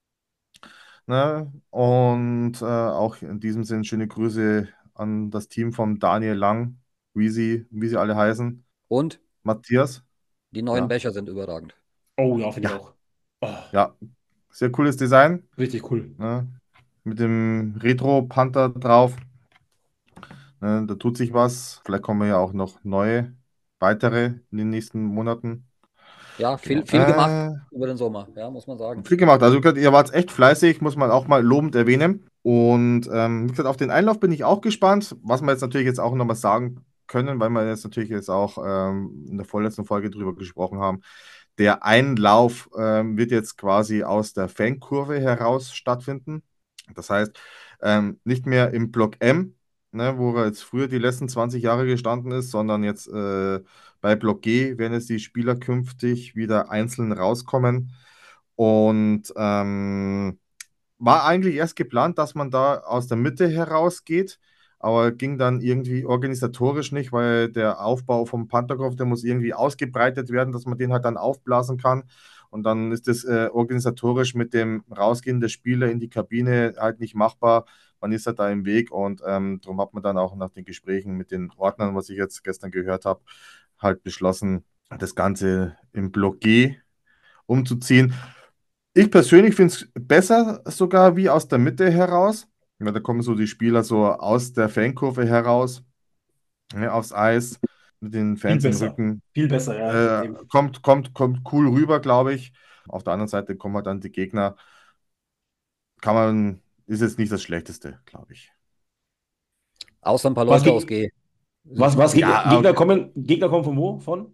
Ne? Und äh, auch in diesem Sinn schöne Grüße an das Team von Daniel Lang, wie sie, wie sie alle heißen. Und Matthias. die neuen Ja, Becher sind überragend. Oh ja, finde ich ja, auch. Oh, ja. Sehr cooles Design. richtig cool. Ne? Mit dem Retro-Panther drauf. Ne? Da tut sich was. Vielleicht kommen ja auch noch neue, weitere in den nächsten Monaten. Ja, viel, Genau. viel gemacht Äh, über den Sommer, ja, muss man sagen. Viel gemacht. Also, wie gesagt, ihr wart echt fleißig, muss man auch mal lobend erwähnen. Und ähm, wie gesagt, auf den Einlauf bin ich auch gespannt, was wir jetzt natürlich jetzt auch nochmal sagen können, weil wir jetzt natürlich jetzt auch ähm, in der vorletzten Folge drüber gesprochen haben. Der Einlauf ähm, wird jetzt quasi aus der Fankurve heraus stattfinden. Das heißt, ähm, nicht mehr im Block M, ne, wo er jetzt früher die letzten zwanzig Jahre gestanden ist, sondern jetzt äh, bei Block G werden jetzt die Spieler künftig wieder einzeln rauskommen. Und ähm, war eigentlich erst geplant, dass man da aus der Mitte herausgeht, aber ging dann irgendwie organisatorisch nicht, weil der Aufbau vom Pantherkopf, der muss irgendwie ausgebreitet werden, dass man den halt dann aufblasen kann. Und dann ist das äh, organisatorisch mit dem Rausgehen der Spieler in die Kabine halt nicht machbar. Man ist halt da im Weg, und ähm, darum hat man dann auch nach den Gesprächen mit den Ordnern, was ich jetzt gestern gehört habe, halt beschlossen, das Ganze im Block G umzuziehen. Ich persönlich finde es besser sogar wie aus der Mitte heraus. Ja, da kommen so die Spieler so aus der Fankurve heraus, ne, aufs Eis mit den Viel Fans im besser. Rücken. Viel besser, ja. Äh, Eben. kommt, kommt, kommt cool rüber, glaube ich. Auf der anderen Seite kommen halt dann die Gegner. Kann man, ist jetzt nicht das Schlechteste, glaube ich. Außer ein paar Was, Leute aus Geg G. was, was Gegner, Ja, Gegner okay. kommen, Gegner kommen von wo? Von?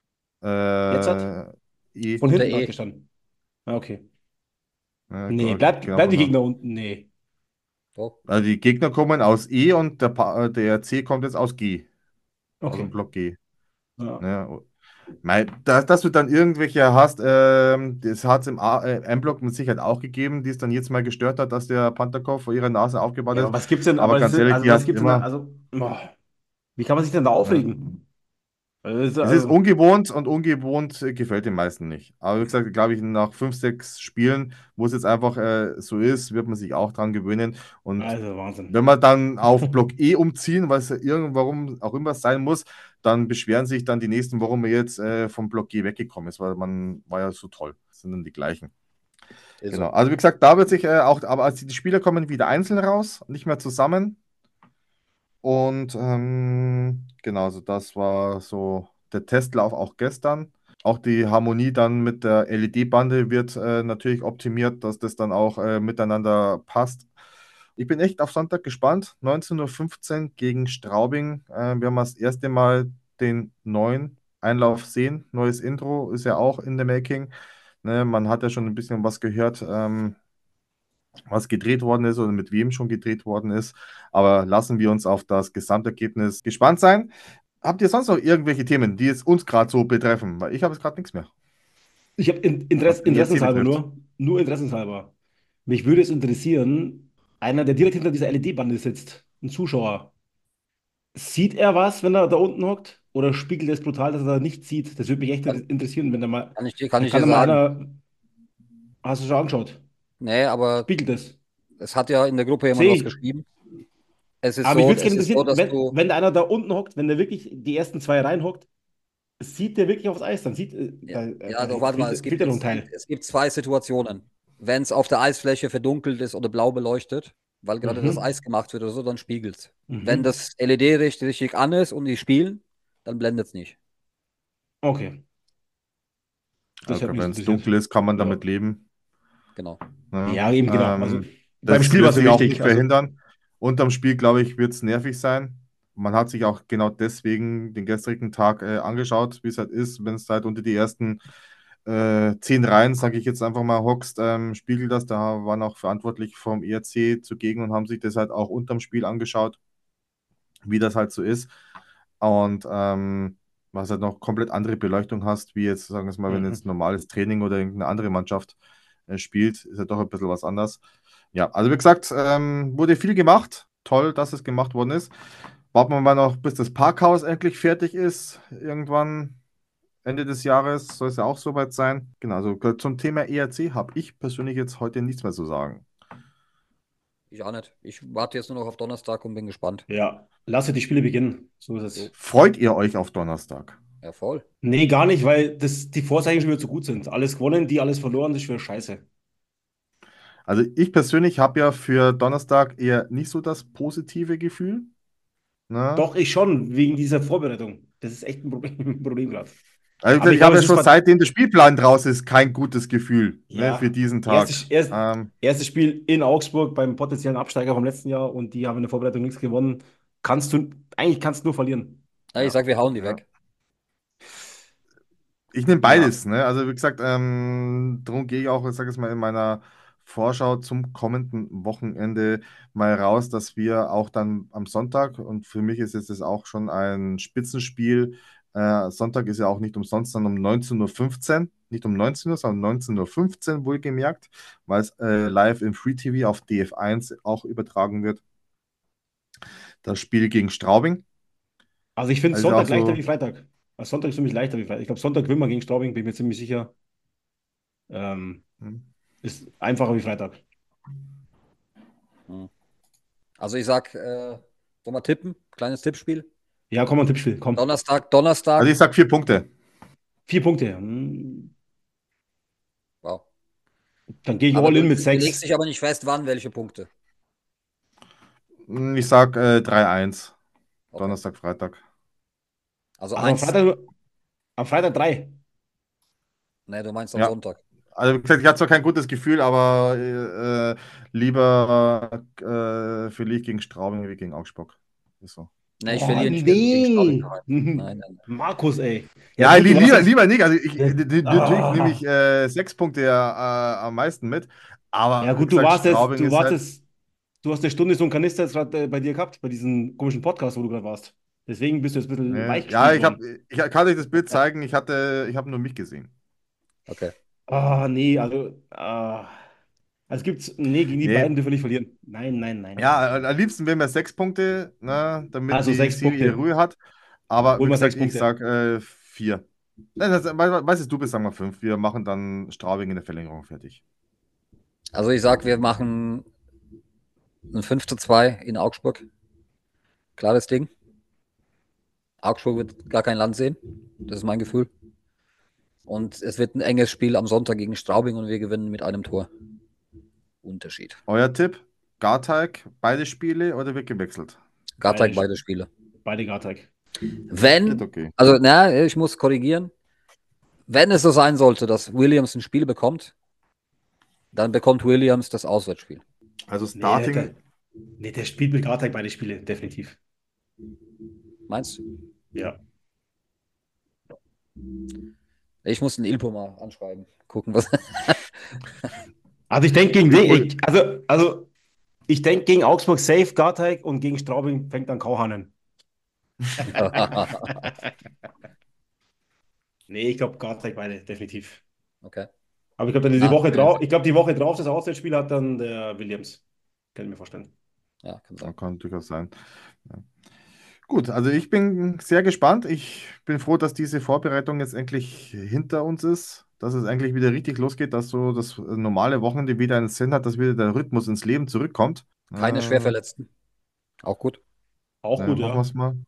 Jetzt hat? Äh, eh, Von Unter hinten E. hat gestanden. Ah, okay. äh, Nee, bleibt, genau bleiben die von der, Gegner unten. Nee. So. also die Gegner kommen aus E, und der, Pa- der C kommt jetzt aus G, aus dem Okay. Block G. Ja. Ne? Mei, dass, dass du dann irgendwelche hast, ähm, das hat es im A- äh, M-Block mit Sicherheit auch gegeben, die es dann jetzt mal gestört hat, dass der Pantherkopf vor ihrer Nase aufgebaut Ja, aber ist. was gibt's denn, Aber aber es ganz ist, ehrlich, also die was hast gibt's denn da, immer. also, boah, wie kann man sich denn da Ja. aufregen? Also, das ist, Es ist also, ungewohnt, und ungewohnt äh, gefällt den meisten nicht. Aber wie gesagt, glaube ich, nach fünf, sechs Spielen, wo es jetzt einfach äh, so ist, wird man sich auch dran gewöhnen. Und also Wahnsinn. wenn wir dann auf Block E umziehen, was ja irgend warum auch immer sein muss, dann beschweren sich dann die nächsten, warum man jetzt äh, vom Block G weggekommen ist, weil man war ja so toll. Das sind dann die gleichen. Ist Genau. so. Also wie gesagt, da wird sich äh, auch, aber als die Spieler kommen wieder einzeln raus, nicht mehr zusammen. Und ähm, genau, also das war so der Testlauf auch gestern. Auch die Harmonie dann mit der L E D-Bande wird äh, natürlich optimiert, dass das dann auch äh, miteinander passt. Ich bin echt auf Sonntag gespannt. neunzehn Uhr fünfzehn gegen Straubing. Äh, wir haben das erste Mal den neuen Einlauf sehen. Neues Intro ist ja auch in the making. Ne, man hat ja schon ein bisschen was gehört, ähm, was gedreht worden ist oder mit wem schon gedreht worden ist. Aber lassen wir uns auf das Gesamtergebnis gespannt sein. habt ihr sonst noch irgendwelche Themen, die jetzt uns gerade so betreffen? Weil ich habe jetzt gerade nichts mehr. Ich habe in, Interess, Was den E R C interessenshalber betrifft. nur, nur interessenshalber. Mich würde es interessieren, einer, der direkt hinter dieser L E D-Bande sitzt, ein Zuschauer, sieht er was, wenn er da unten hockt? Oder spiegelt er es brutal, dass er da nichts sieht? Das würde mich echt Kann, interessieren, wenn da mal, kann ich dir, kann da ich kann dir da mal sagen. einer, hast du schon angeschaut? Nee, aber Spiegelt es. es hat ja in der Gruppe jemand Sehe was ich. geschrieben. Es ist Aber mich so, würde es es gerne ist so, interessieren, dass wenn, du, wenn da einer da unten hockt, wenn der wirklich die ersten zwei reinhockt, sieht der wirklich aufs Eis? Dann sieht, äh, ja, da, äh, ja, da doch, warte mal, es fehlt, fehlt gibt, ja noch ein es gibt, Teil. es gibt zwei Situationen. Wenn es auf der Eisfläche verdunkelt ist oder blau beleuchtet, weil gerade das Mhm. Eis gemacht wird oder so, dann spiegelt es. Wenn Mhm. das L E D richtig, richtig an ist und die spielen, dann blendet es nicht. Okay, das hat Okay, mich wenn es dunkel interessiert. ist, kann man Ja. damit leben. Genau. Ne? Ja, eben genau. Also Ähm, beim das Spiel war wird es ja sich auch wichtig. nicht Also, verhindern. Unterm Spiel, glaube ich, wird es nervig sein. Man hat sich auch genau deswegen den gestrigen Tag äh, angeschaut, wie es halt ist, wenn es halt unter die ersten äh, zehn Reihen, sage ich jetzt einfach mal, hockst, ähm, spiegelt das. Da waren auch verantwortlich vom E R C zugegen und haben sich das halt auch unterm Spiel angeschaut, wie das halt so ist. Und ähm, was halt noch komplett andere Beleuchtung hast, wie jetzt, sagen wir es mal, wenn jetzt mhm. normales Training oder irgendeine andere Mannschaft äh, spielt, ist ja doch ein bisschen was anders. Ja, also wie gesagt, ähm, wurde viel gemacht. Toll, dass es gemacht worden ist. Warten wir mal noch, bis das Parkhaus endlich fertig ist. Irgendwann Ende des Jahres soll es ja auch soweit sein. Genau, also zum Thema E R C habe ich persönlich jetzt heute nichts mehr zu sagen. Ich auch nicht. Ich warte jetzt nur noch auf Donnerstag und bin gespannt. Ja, lasse die Spiele beginnen. So ist Jo. es. Freut ihr euch auf Donnerstag? Ja, voll. Nee, gar nicht, weil das, die Vorzeichen schon wieder zu gut sind. Alles gewonnen, die alles verloren, das ist wieder scheiße. Also ich persönlich habe ja für Donnerstag eher nicht so das positive Gefühl. Ne? Doch, ich schon, wegen dieser Vorbereitung. Das ist echt ein Problem, ein Problem gerade. Also Aber ich ich glaube, habe ja es ist schon Part- seitdem der Spielplan draus ist, kein gutes Gefühl, ne, für ja, diesen Tag. erstes, erst, Ähm, erstes Spiel in Augsburg beim potenziellen Absteiger vom letzten Jahr und die haben in der Vorbereitung nichts gewonnen. Kannst du, eigentlich kannst du nur verlieren. Ja, ich ja, sag, wir hauen die ja. weg. Ich nehme Ja. beides, ne? Also wie gesagt, ähm, darum gehe ich auch, ich sage es mal, in meiner Vorschau zum kommenden Wochenende mal raus, dass wir auch dann am Sonntag, und für mich ist es jetzt auch schon ein Spitzenspiel, äh, Sonntag ist ja auch nicht umsonst dann um neunzehn Uhr fünfzehn, nicht um neunzehn Uhr, sondern neunzehn Uhr fünfzehn wohlgemerkt, weil es äh, live im Free T V auf D F eins auch übertragen wird. Das Spiel gegen Straubing. Also ich finde Also auch Sonntag leichter so, wie Freitag. Also Sonntag ist für mich leichter wie Freitag. Ich glaube, Sonntag gewinnen wir gegen Straubing, bin ich mir ziemlich sicher. Ähm, hm. ist einfacher wie Freitag. Hm. Also ich sag, äh, wollen wir tippen? Kleines Tippspiel. Ja, komm, ein Tippspiel, komm. Donnerstag, Also Donnerstag. ich sage vier Punkte. Vier Punkte. Hm, Wow. dann gehe ich Aber all du, in mit du legst sechs. dich aber nicht fest, wann, welche Punkte. Ich sage äh, drei eins. Okay. Donnerstag, Freitag. Also Also am eins. Freitag, am Freitag drei. Ne, du meinst am Ja. Sonntag. Also wie gesagt, ich hatte zwar kein gutes Gefühl, aber äh, lieber äh, verliere ich gegen Straubing wie gegen Augsburg. Ist so. Ne, ich Oh, verliere nicht gegen, gegen Straubing nee. daheim. Nein, nein, nein. Markus, ey. Ja, Ja, gut, li du warst lieber, jetzt. lieber nicht. Also ich, Ja, äh, natürlich nehme ich ah. äh, sechs Punkte äh, am meisten mit. Ja, Aber wie gut, du gesagt, warst jetzt, Straubing du ist warst halt. jetzt, du hast eine Stunde so einen Kanister jetzt gerade äh, bei dir gehabt, bei diesem komischen Podcast, wo du gerade warst. Deswegen bist du jetzt ein bisschen Äh, weich ja, gespielt ich habe, worden. ich kann euch das Bild zeigen. Ich hatte, ich habe nur mich gesehen. Okay. Ah, nee, also, ah. Also es gibt, nee, gegen die beiden Nee. dürfen wir nicht verlieren. Nein, nein, nein, nein, Ja, nein. am liebsten wären wir sechs Punkte, ne, damit Also die sechs Serie ihre Punkte. Ruhe hat. Aber Hol wie mal gesagt, sechs ich Punkte. sage äh, vier. Nein, das, we- weißt du, du bist, sagen wir fünf. Wir machen dann Straubing in der Verlängerung fertig. Also ich sag, wir machen ein fünf zu zwei in Augsburg. Klares Ding. Augsburg wird gar kein Land sehen. Das ist mein Gefühl. Und es wird ein enges Spiel am Sonntag gegen Straubing und wir gewinnen mit einem Tor. Unterschied. Euer Tipp? Garteig, beide Spiele oder wird gewechselt? Beide, Garteig, beide Spiele. beide Gartag. Geht Wenn, okay. also, na, ich muss korrigieren. Wenn es so sein sollte, dass Williams ein Spiel bekommt, dann bekommt Williams das Auswärtsspiel. Also Nee, der, Starting, der, nee, der spielt mit Gartag beide Spiele, definitiv. Meinst du? Ja. Ich muss den Ilpo mal anschreiben. Gucken, was. Also ich denke gegen Ja, den, gut. ich, also, also ich denke gegen Augsburg safe Gartag und gegen Straubing fängt dann Kauhanen. Nee, ich glaube gar nicht beide, definitiv. Okay. Aber ich glaube, dann die Na, Woche drauf, ich glaube, die Woche drauf, das Auswärtsspiel hat dann der Williams. Kann ich mir vorstellen. ja, kann Das sein. kann durchaus sein. Ja. Gut, also ich bin sehr gespannt. Ich bin froh, dass diese Vorbereitung jetzt endlich hinter uns ist, dass es eigentlich wieder richtig losgeht, dass so das normale Wochenende wieder einen Sinn hat, dass wieder der Rhythmus ins Leben zurückkommt. Keine Äh, Schwerverletzten. Auch gut. Auch ne, gut, hoffen wir ja. es mal.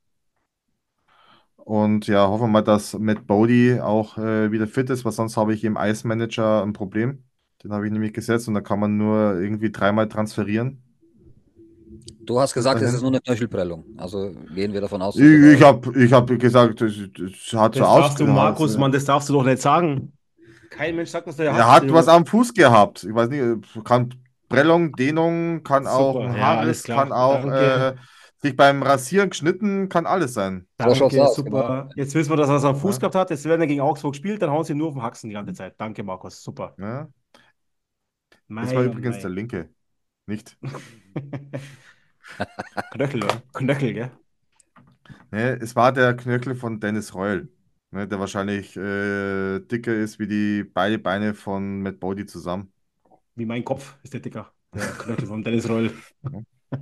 Und ja, hoffen wir mal, dass Matt Bodie auch äh, wieder fit ist, weil sonst habe ich im Ice Manager ein Problem. Den habe ich nämlich gesetzt und da kann man nur irgendwie dreimal transferieren Du hast bis gesagt, es ist nur dahin. eine Knöchelprellung. Also gehen wir davon aus, Ich, dass wir ich da. habe ich hab gesagt, das, das hat so Das darfst du, ausgesehen. Markus, Mann, das darfst du doch nicht sagen. Kein Mensch sagt, was der Er hat, der hat was Junge. am Fuß gehabt. Ich weiß nicht, kann Prellung, Dehnung, kann auch Super, ein ja, alles Haarriss, kann klar. auch Danke, äh, sich beim Rasieren geschnitten, kann alles sein. So schaut's danke, aus, genau. super. Jetzt wissen wir, dass er es am Fuß Ja, gehabt hat. Jetzt, wenn er gegen Augsburg spielt, dann hauen sie ihn nur auf den Haxen die ganze Zeit. Danke, Markus, super. ja. Das war Mei, oh übrigens der mei. linke, nicht? Knöchel, oder? Knöchel, gell? Ne, es war der Knöchel von Dennis Reul, ne, der wahrscheinlich äh, dicker ist wie die beide Beine von Matt Bodie zusammen. Wie mein Kopf ist der dicker. Der Knöchel von Dennis Roll. Ja.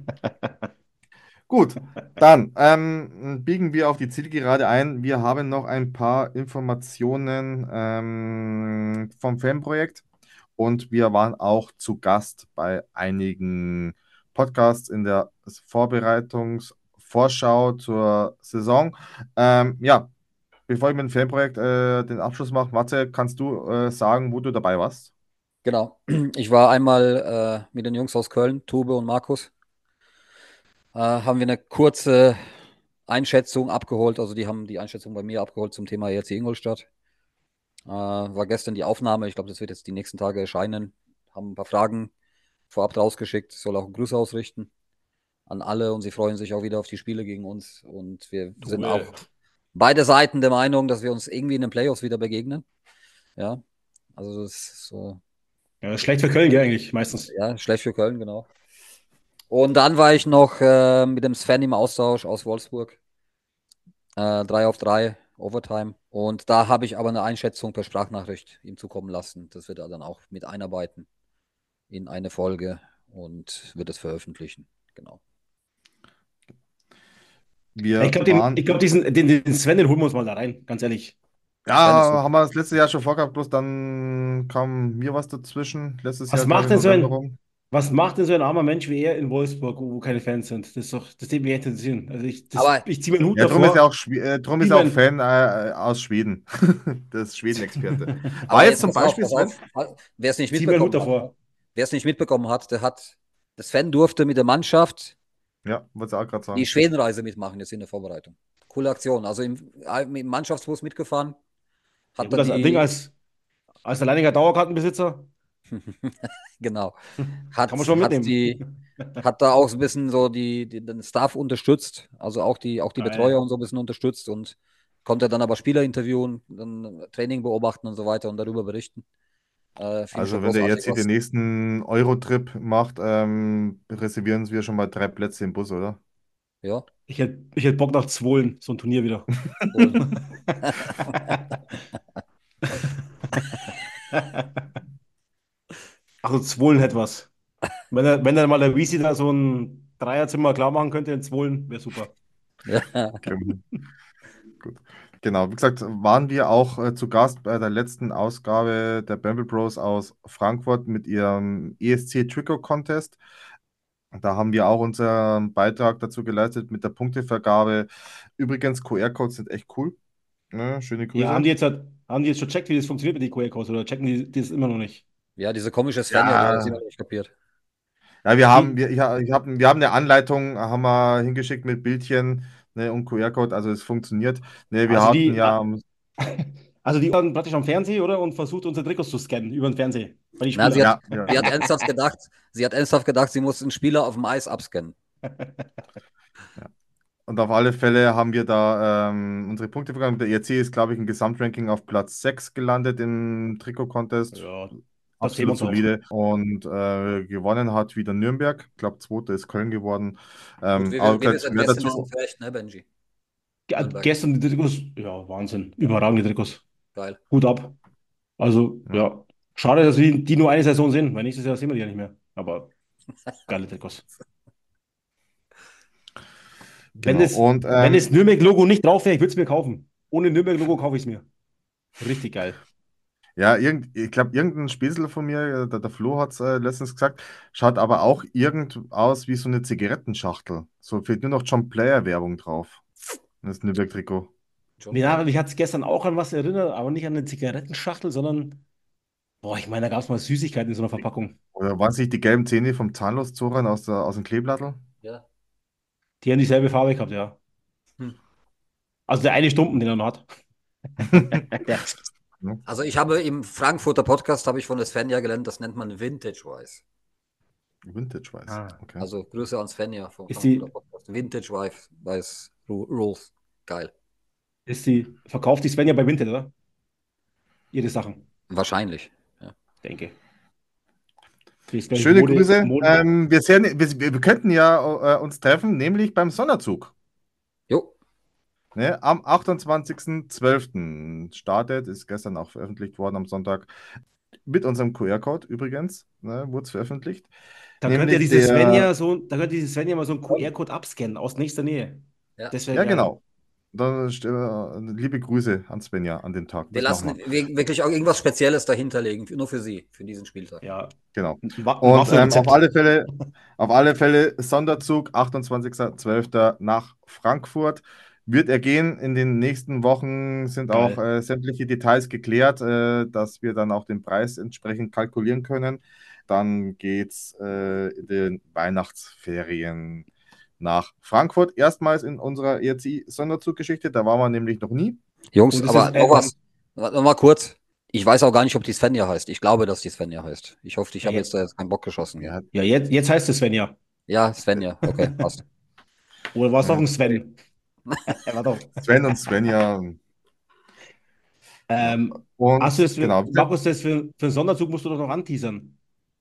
Gut, dann ähm, biegen wir auf die Zielgerade ein. Wir haben noch ein paar Informationen ähm, vom Fanprojekt und wir waren auch zu Gast bei einigen Podcasts in der Vorbereitungsvorschau zur Saison. Ähm, ja, bevor ich mit dem Fanprojekt äh, den Abschluss mache, Matze, kannst du äh, sagen, wo du dabei warst? Genau. Ich war einmal äh, mit den Jungs aus Köln, Tube und Markus. Äh, haben wir eine kurze Einschätzung abgeholt. Also die haben die Einschätzung bei mir abgeholt zum Thema E R C Ingolstadt. Äh, war gestern die Aufnahme. Ich glaube, das wird jetzt die nächsten Tage erscheinen. Haben ein paar Fragen vorab rausgeschickt. Soll auch einen Gruß ausrichten an alle und sie freuen sich auch wieder auf die Spiele gegen uns. Und wir sind auch Tube. beide Seiten der Meinung, dass wir uns irgendwie in den Playoffs wieder begegnen. Ja, also das ist so, Ja, schlecht für Köln, gell, eigentlich, meistens. ja, schlecht für Köln, genau. Und dann war ich noch äh, mit dem Sven im Austausch aus Wolfsburg. Äh, drei auf drei, Overtime. Und da habe ich aber eine Einschätzung per Sprachnachricht ihm zukommen lassen. Das wird er dann auch mit einarbeiten in eine Folge und wird es veröffentlichen. Genau. Ich Wir glaube, den, waren ich glaub, diesen, den, den Sven, den holen wir uns mal da rein, ganz ehrlich. Der Sven ist Ja, super. haben wir das letzte Jahr schon vorgehabt, bloß dann kam mir was dazwischen. Letztes Was Jahr, glaube macht ich, denn so November ein, rum. was macht denn so ein armer Mensch wie er in Wolfsburg, wo, wo keine Fans sind? Das ist doch, das würde mich echt interessieren. Also ich, das, Aber ich ziehe meinen Hut Ja, drum ist er davor. auch, Schwe- äh, drum ist Zieh er auch mein, Fan äh, aus Schweden. Das Schweden-Experte. War Aber jetzt jetzt zum pass auf, Beispiel, pass Sven? auf. Wer es nicht zieh meinen Hut mitbekommen hat, ne? davor. Wer es nicht mitbekommen hat, der hat, der Sven durfte mit der Mannschaft Ja, wollte ich auch gerade die sagen. Schwedenreise mitmachen jetzt in der Vorbereitung. Coole Aktion. Also im, im Mannschaftsbus mitgefahren, Ja hat gut, da das Ding die, als, als alleiniger Dauerkartenbesitzer genau, kann man hat, schon hat mitnehmen. die, hat da auch so ein bisschen so die, die, den Staff unterstützt, also auch die, auch die Betreuer Geil. und so ein bisschen unterstützt und konnte dann aber Spieler interviewen, dann Training beobachten und so weiter und darüber berichten. Äh, Finde ich schon Also, wenn der großartig, jetzt hier den was. nächsten Euro-Trip macht, ähm, reservieren wir schon mal drei Plätze im Bus, oder? Ja, Ich hätte ich hätt Bock nach Zwolen, so ein Turnier wieder. cool. Also Zwolen hätte was. Wenn er, wenn er mal der Wiesi da so ein Dreierzimmer klar machen könnte in Zwolen, wäre super. Ja. Genau. Gut. Genau, wie gesagt, waren wir auch äh, zu Gast bei der letzten Ausgabe der Bamble Bros aus Frankfurt mit ihrem E S C Trikot Contest. Da haben wir auch unseren Beitrag dazu geleistet mit der Punktevergabe. Übrigens, Q R-Codes sind echt cool. Ne? Schöne Ja, haben Grüße. die jetzt, halt- haben die jetzt schon checkt, wie das funktioniert mit den Q R-Codes oder checken die das immer noch nicht? Ja, diese komische Svenja, die hat das immer Ja, noch nicht kapiert. ja, wir haben, Die, wir, ja, ich hab, wir haben eine Anleitung, haben wir hingeschickt mit Bildchen, ne, und Q R-Code, also es funktioniert. Ne, wir also hatten die, ja, ah, also die waren praktisch am Fernsehen, oder? Und versucht unsere Trikots zu scannen über den Fernseher, bei die Na, sie Spieler. hat, ja, ja. sie hat ernsthaft gedacht, sie hat ernsthaft gedacht, sie muss einen Spieler auf dem Eis abscannen. Und auf alle Fälle haben wir da ähm, unsere Punkte vergangen. Der E R C ist, glaube ich, im Gesamtranking auf Platz sechs gelandet im Trikot-Contest. Ja, das sehen wir Absolut uns auch. solide. Und äh, gewonnen hat wieder Nürnberg. Ich glaube, zweiter ist Köln geworden. Gut, Ähm, wie wir, aber wie wir gesagt, seit mehr gestern wissen, dazu. zu Recht, ne, Benji? Ge- Nürnberg. Gestern die Trikots, ja, Wahnsinn. Überragende Trikots. Geil. Hut ab. Also, Ja. ja. Schade, dass wir die nur eine Saison sind, weil nächstes Jahr sehen wir die ja nicht mehr. Aber geile Trikots. Wenn Genau. das, Und wenn ähm, das Nürnberg-Logo nicht drauf wäre, ich würde es mir kaufen. Ohne Nürnberg-Logo kaufe ich es mir. Richtig geil. ja, irgend, ich glaube, irgendein Späßel von mir, der, der Flo hat es äh, letztens gesagt, schaut aber auch irgend aus wie so eine Zigarettenschachtel. So fehlt nur noch John Player-Werbung drauf. Das Nürnberg-Trikot. John Ja, Player. mich hat es gestern auch an was erinnert, aber nicht an eine Zigarettenschachtel, sondern, boah, ich meine, da gab es mal Süßigkeiten in so einer Verpackung. Oder waren es nicht die gelben Zähne vom Zahnloszoran aus, der, aus dem Kleeblattel? Ja. Die haben dieselbe Farbe gehabt, ja. Hm. Also der eine Stumpen, den er noch hat. Ja. Also ich habe im Frankfurter Podcast, habe ich von der Svenja gelernt, das nennt man Vintage-Weiß. Vintage Weiß. Ah. Okay. Also Grüße an Svenja vom Ist die- Frankfurter Podcast. Vintage-Weiß, Weiß Ru- Rules. Geil. Ist die, verkauft die Svenja bei Vinted, oder? Ihre Sachen, Wahrscheinlich. denke. Die ist, glaub ich, Schöne Mode- Grüße. Mode- Ähm, wir, sehen, wir, wir könnten ja äh, uns treffen, nämlich beim Sonderzug. Jo, Ne, am achtundzwanzigsten zwölften startet, ist gestern auch veröffentlicht worden am Sonntag, mit unserem Q R-Code übrigens, ne, wurde es veröffentlicht. Da könnt ihr Nämlich diese der- Svenja so, da könnt ihr diese Svenja mal so einen Q R-Code abscannen aus nächster Nähe. Ja. Das wäre Ja, geil. genau. Dann, äh, liebe Grüße an Svenja an den Tag. wir Das lassen machen wir. wir- wirklich auch irgendwas Spezielles dahinterlegen, nur für Sie, für diesen Spieltag. Ja. Genau. Ein Wa- ein Und ähm, Waffelrezept. auf alle Fälle, auf alle Fälle Sonderzug, achtundzwanzigsten zwölften nach Frankfurt. Wird er gehen. In den nächsten Wochen sind Geil. auch äh, sämtliche Details geklärt, äh, dass wir dann auch den Preis entsprechend kalkulieren können. Dann geht es äh, in den Weihnachtsferien nach Frankfurt. Erstmals in unserer E R C I-Sonderzuggeschichte. Da waren wir nämlich noch nie. Jungs, Und es aber ist, noch ähm, was. Warte mal kurz. Ich weiß auch gar nicht, ob die Svenja heißt. Ich glaube, dass die Svenja heißt. Ich hoffe, ich Ja, habe jetzt- jetzt da jetzt keinen Bock geschossen. Ja, Ja, Ja, jetzt, jetzt heißt es Svenja. ja Svenja. Okay, passt. Oder war es Ja. doch ein Sven? Er war doch. Sven und Svenja. Ähm, Und hast du das für, genau. Markus, das für, für einen Sonderzug musst du doch noch anteasern.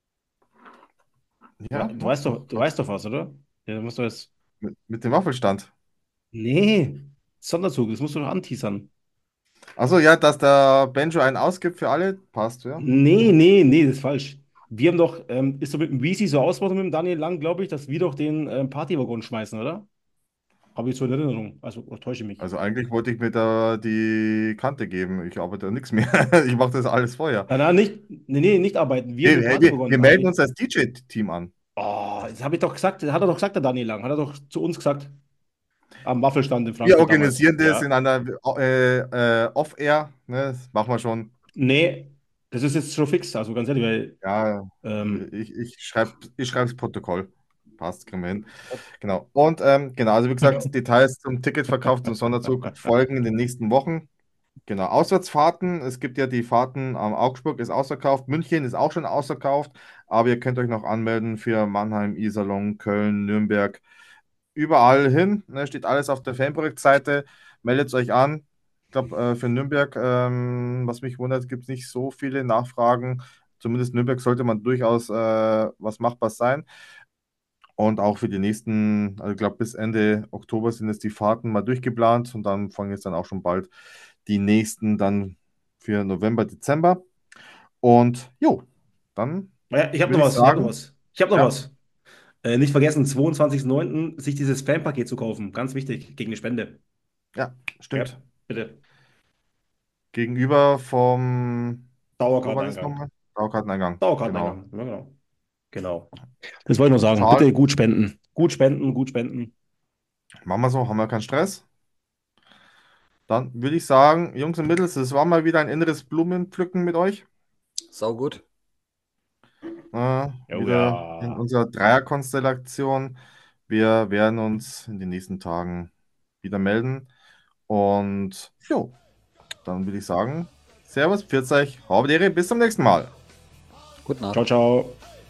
Ja, du, weißt doch, du weißt doch was, oder? Ja, dann musst du jetzt. mit, mit dem Waffelstand. Nee, Sonderzug, das musst du doch anteasern. Achso, ja, dass der Benjo einen ausgibt für alle, passt, ja. Nee, nee, nee, das ist falsch. Wir haben doch, ähm, ist doch mit dem Weezy so ausgemacht mit dem Daniel Lang, glaube ich, dass wir doch den ähm, Partywaggon schmeißen, oder? Habe ich so in Erinnerung. Also, oder täusche ich mich. Also eigentlich wollte ich mir da die Kante geben. Ich arbeite da nichts mehr. Ich mache das alles vorher. Nein, nein, nicht, nee, nee, nicht arbeiten. Wir, Wir, mit wir, Partywaggon. wir melden uns als D J-Team an. Oh, das habe ich doch gesagt, das hat er doch gesagt, der Daniel Lang. Hat er doch zu uns gesagt. Am Waffelstand in Wir Frankfurt. organisieren damals. das Ja. in einer äh, äh, Off-Air. Ne? Das machen wir schon. Nee, das ist jetzt schon fix, also ganz ehrlich, weil Ja, ähm, ich, ich schreibe ich schreib's Protokoll. Passt, kriegen wir hin. Genau. Und ähm, genau, also wie gesagt, Details zum Ticketverkauf zum Sonderzug folgen in den nächsten Wochen. Genau, Auswärtsfahrten. Es gibt ja die Fahrten am Augsburg ist ausverkauft. München ist auch schon ausverkauft. Aber ihr könnt euch noch anmelden für Mannheim, Iserlohn, Köln, Nürnberg. Überall hin. Ne, steht alles auf der Fanprojektseite. Meldet euch an. Ich glaube, äh, für Nürnberg, ähm, was mich wundert, gibt es nicht so viele Nachfragen. Zumindest Nürnberg sollte man durchaus äh, was machbar sein. Und auch für die nächsten, also ich glaube, bis Ende Oktober sind jetzt die Fahrten mal durchgeplant und dann fangen jetzt dann auch schon bald die nächsten dann für November, Dezember. Und jo, dann ja, ich habe Würde noch ich was, ich habe sagen, noch was. Ich habe noch ja. was. Äh, nicht vergessen, zweiundzwanzigsten neunten sich dieses Fanpaket zu kaufen. Ganz wichtig, gegen eine Spende. ja, stimmt. Ja, bitte. Gegenüber vom wo war das Dauerkarteneingang. nochmal? Dauerkarteneingang. Dauerkarteneingang. Ja, genau. Genau. Das wollte ich nur sagen. Zahl- Bitte gut spenden. Gut spenden, gut spenden. Genau. Machen wir so, haben wir keinen Stress. Dann würde ich sagen, Jungs und Mädels, es war mal wieder ein inneres Blumenpflücken mit euch. Sau gut. Äh, Oh wieder ja. in unserer Dreierkonstellation. Wir werden uns in den nächsten Tagen wieder melden. Und jo, dann würde ich sagen, Servus, pfiat euch, Hauptehre, bis zum nächsten Mal. Gute Nacht. Ciao, ciao.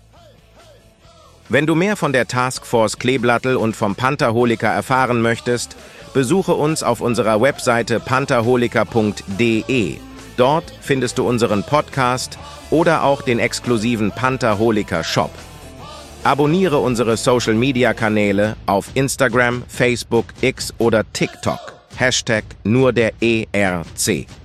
Wenn du mehr von der Taskforce Kleeblattel und vom Pantherholiker erfahren möchtest, besuche uns auf unserer Webseite pantherholiker punkt de. Dort findest du unseren Podcast oder auch den exklusiven Pantherholiker Shop. Abonniere unsere Social-Media-Kanäle auf Instagram, Facebook, X oder TikTok. Hashtag nur der E R C.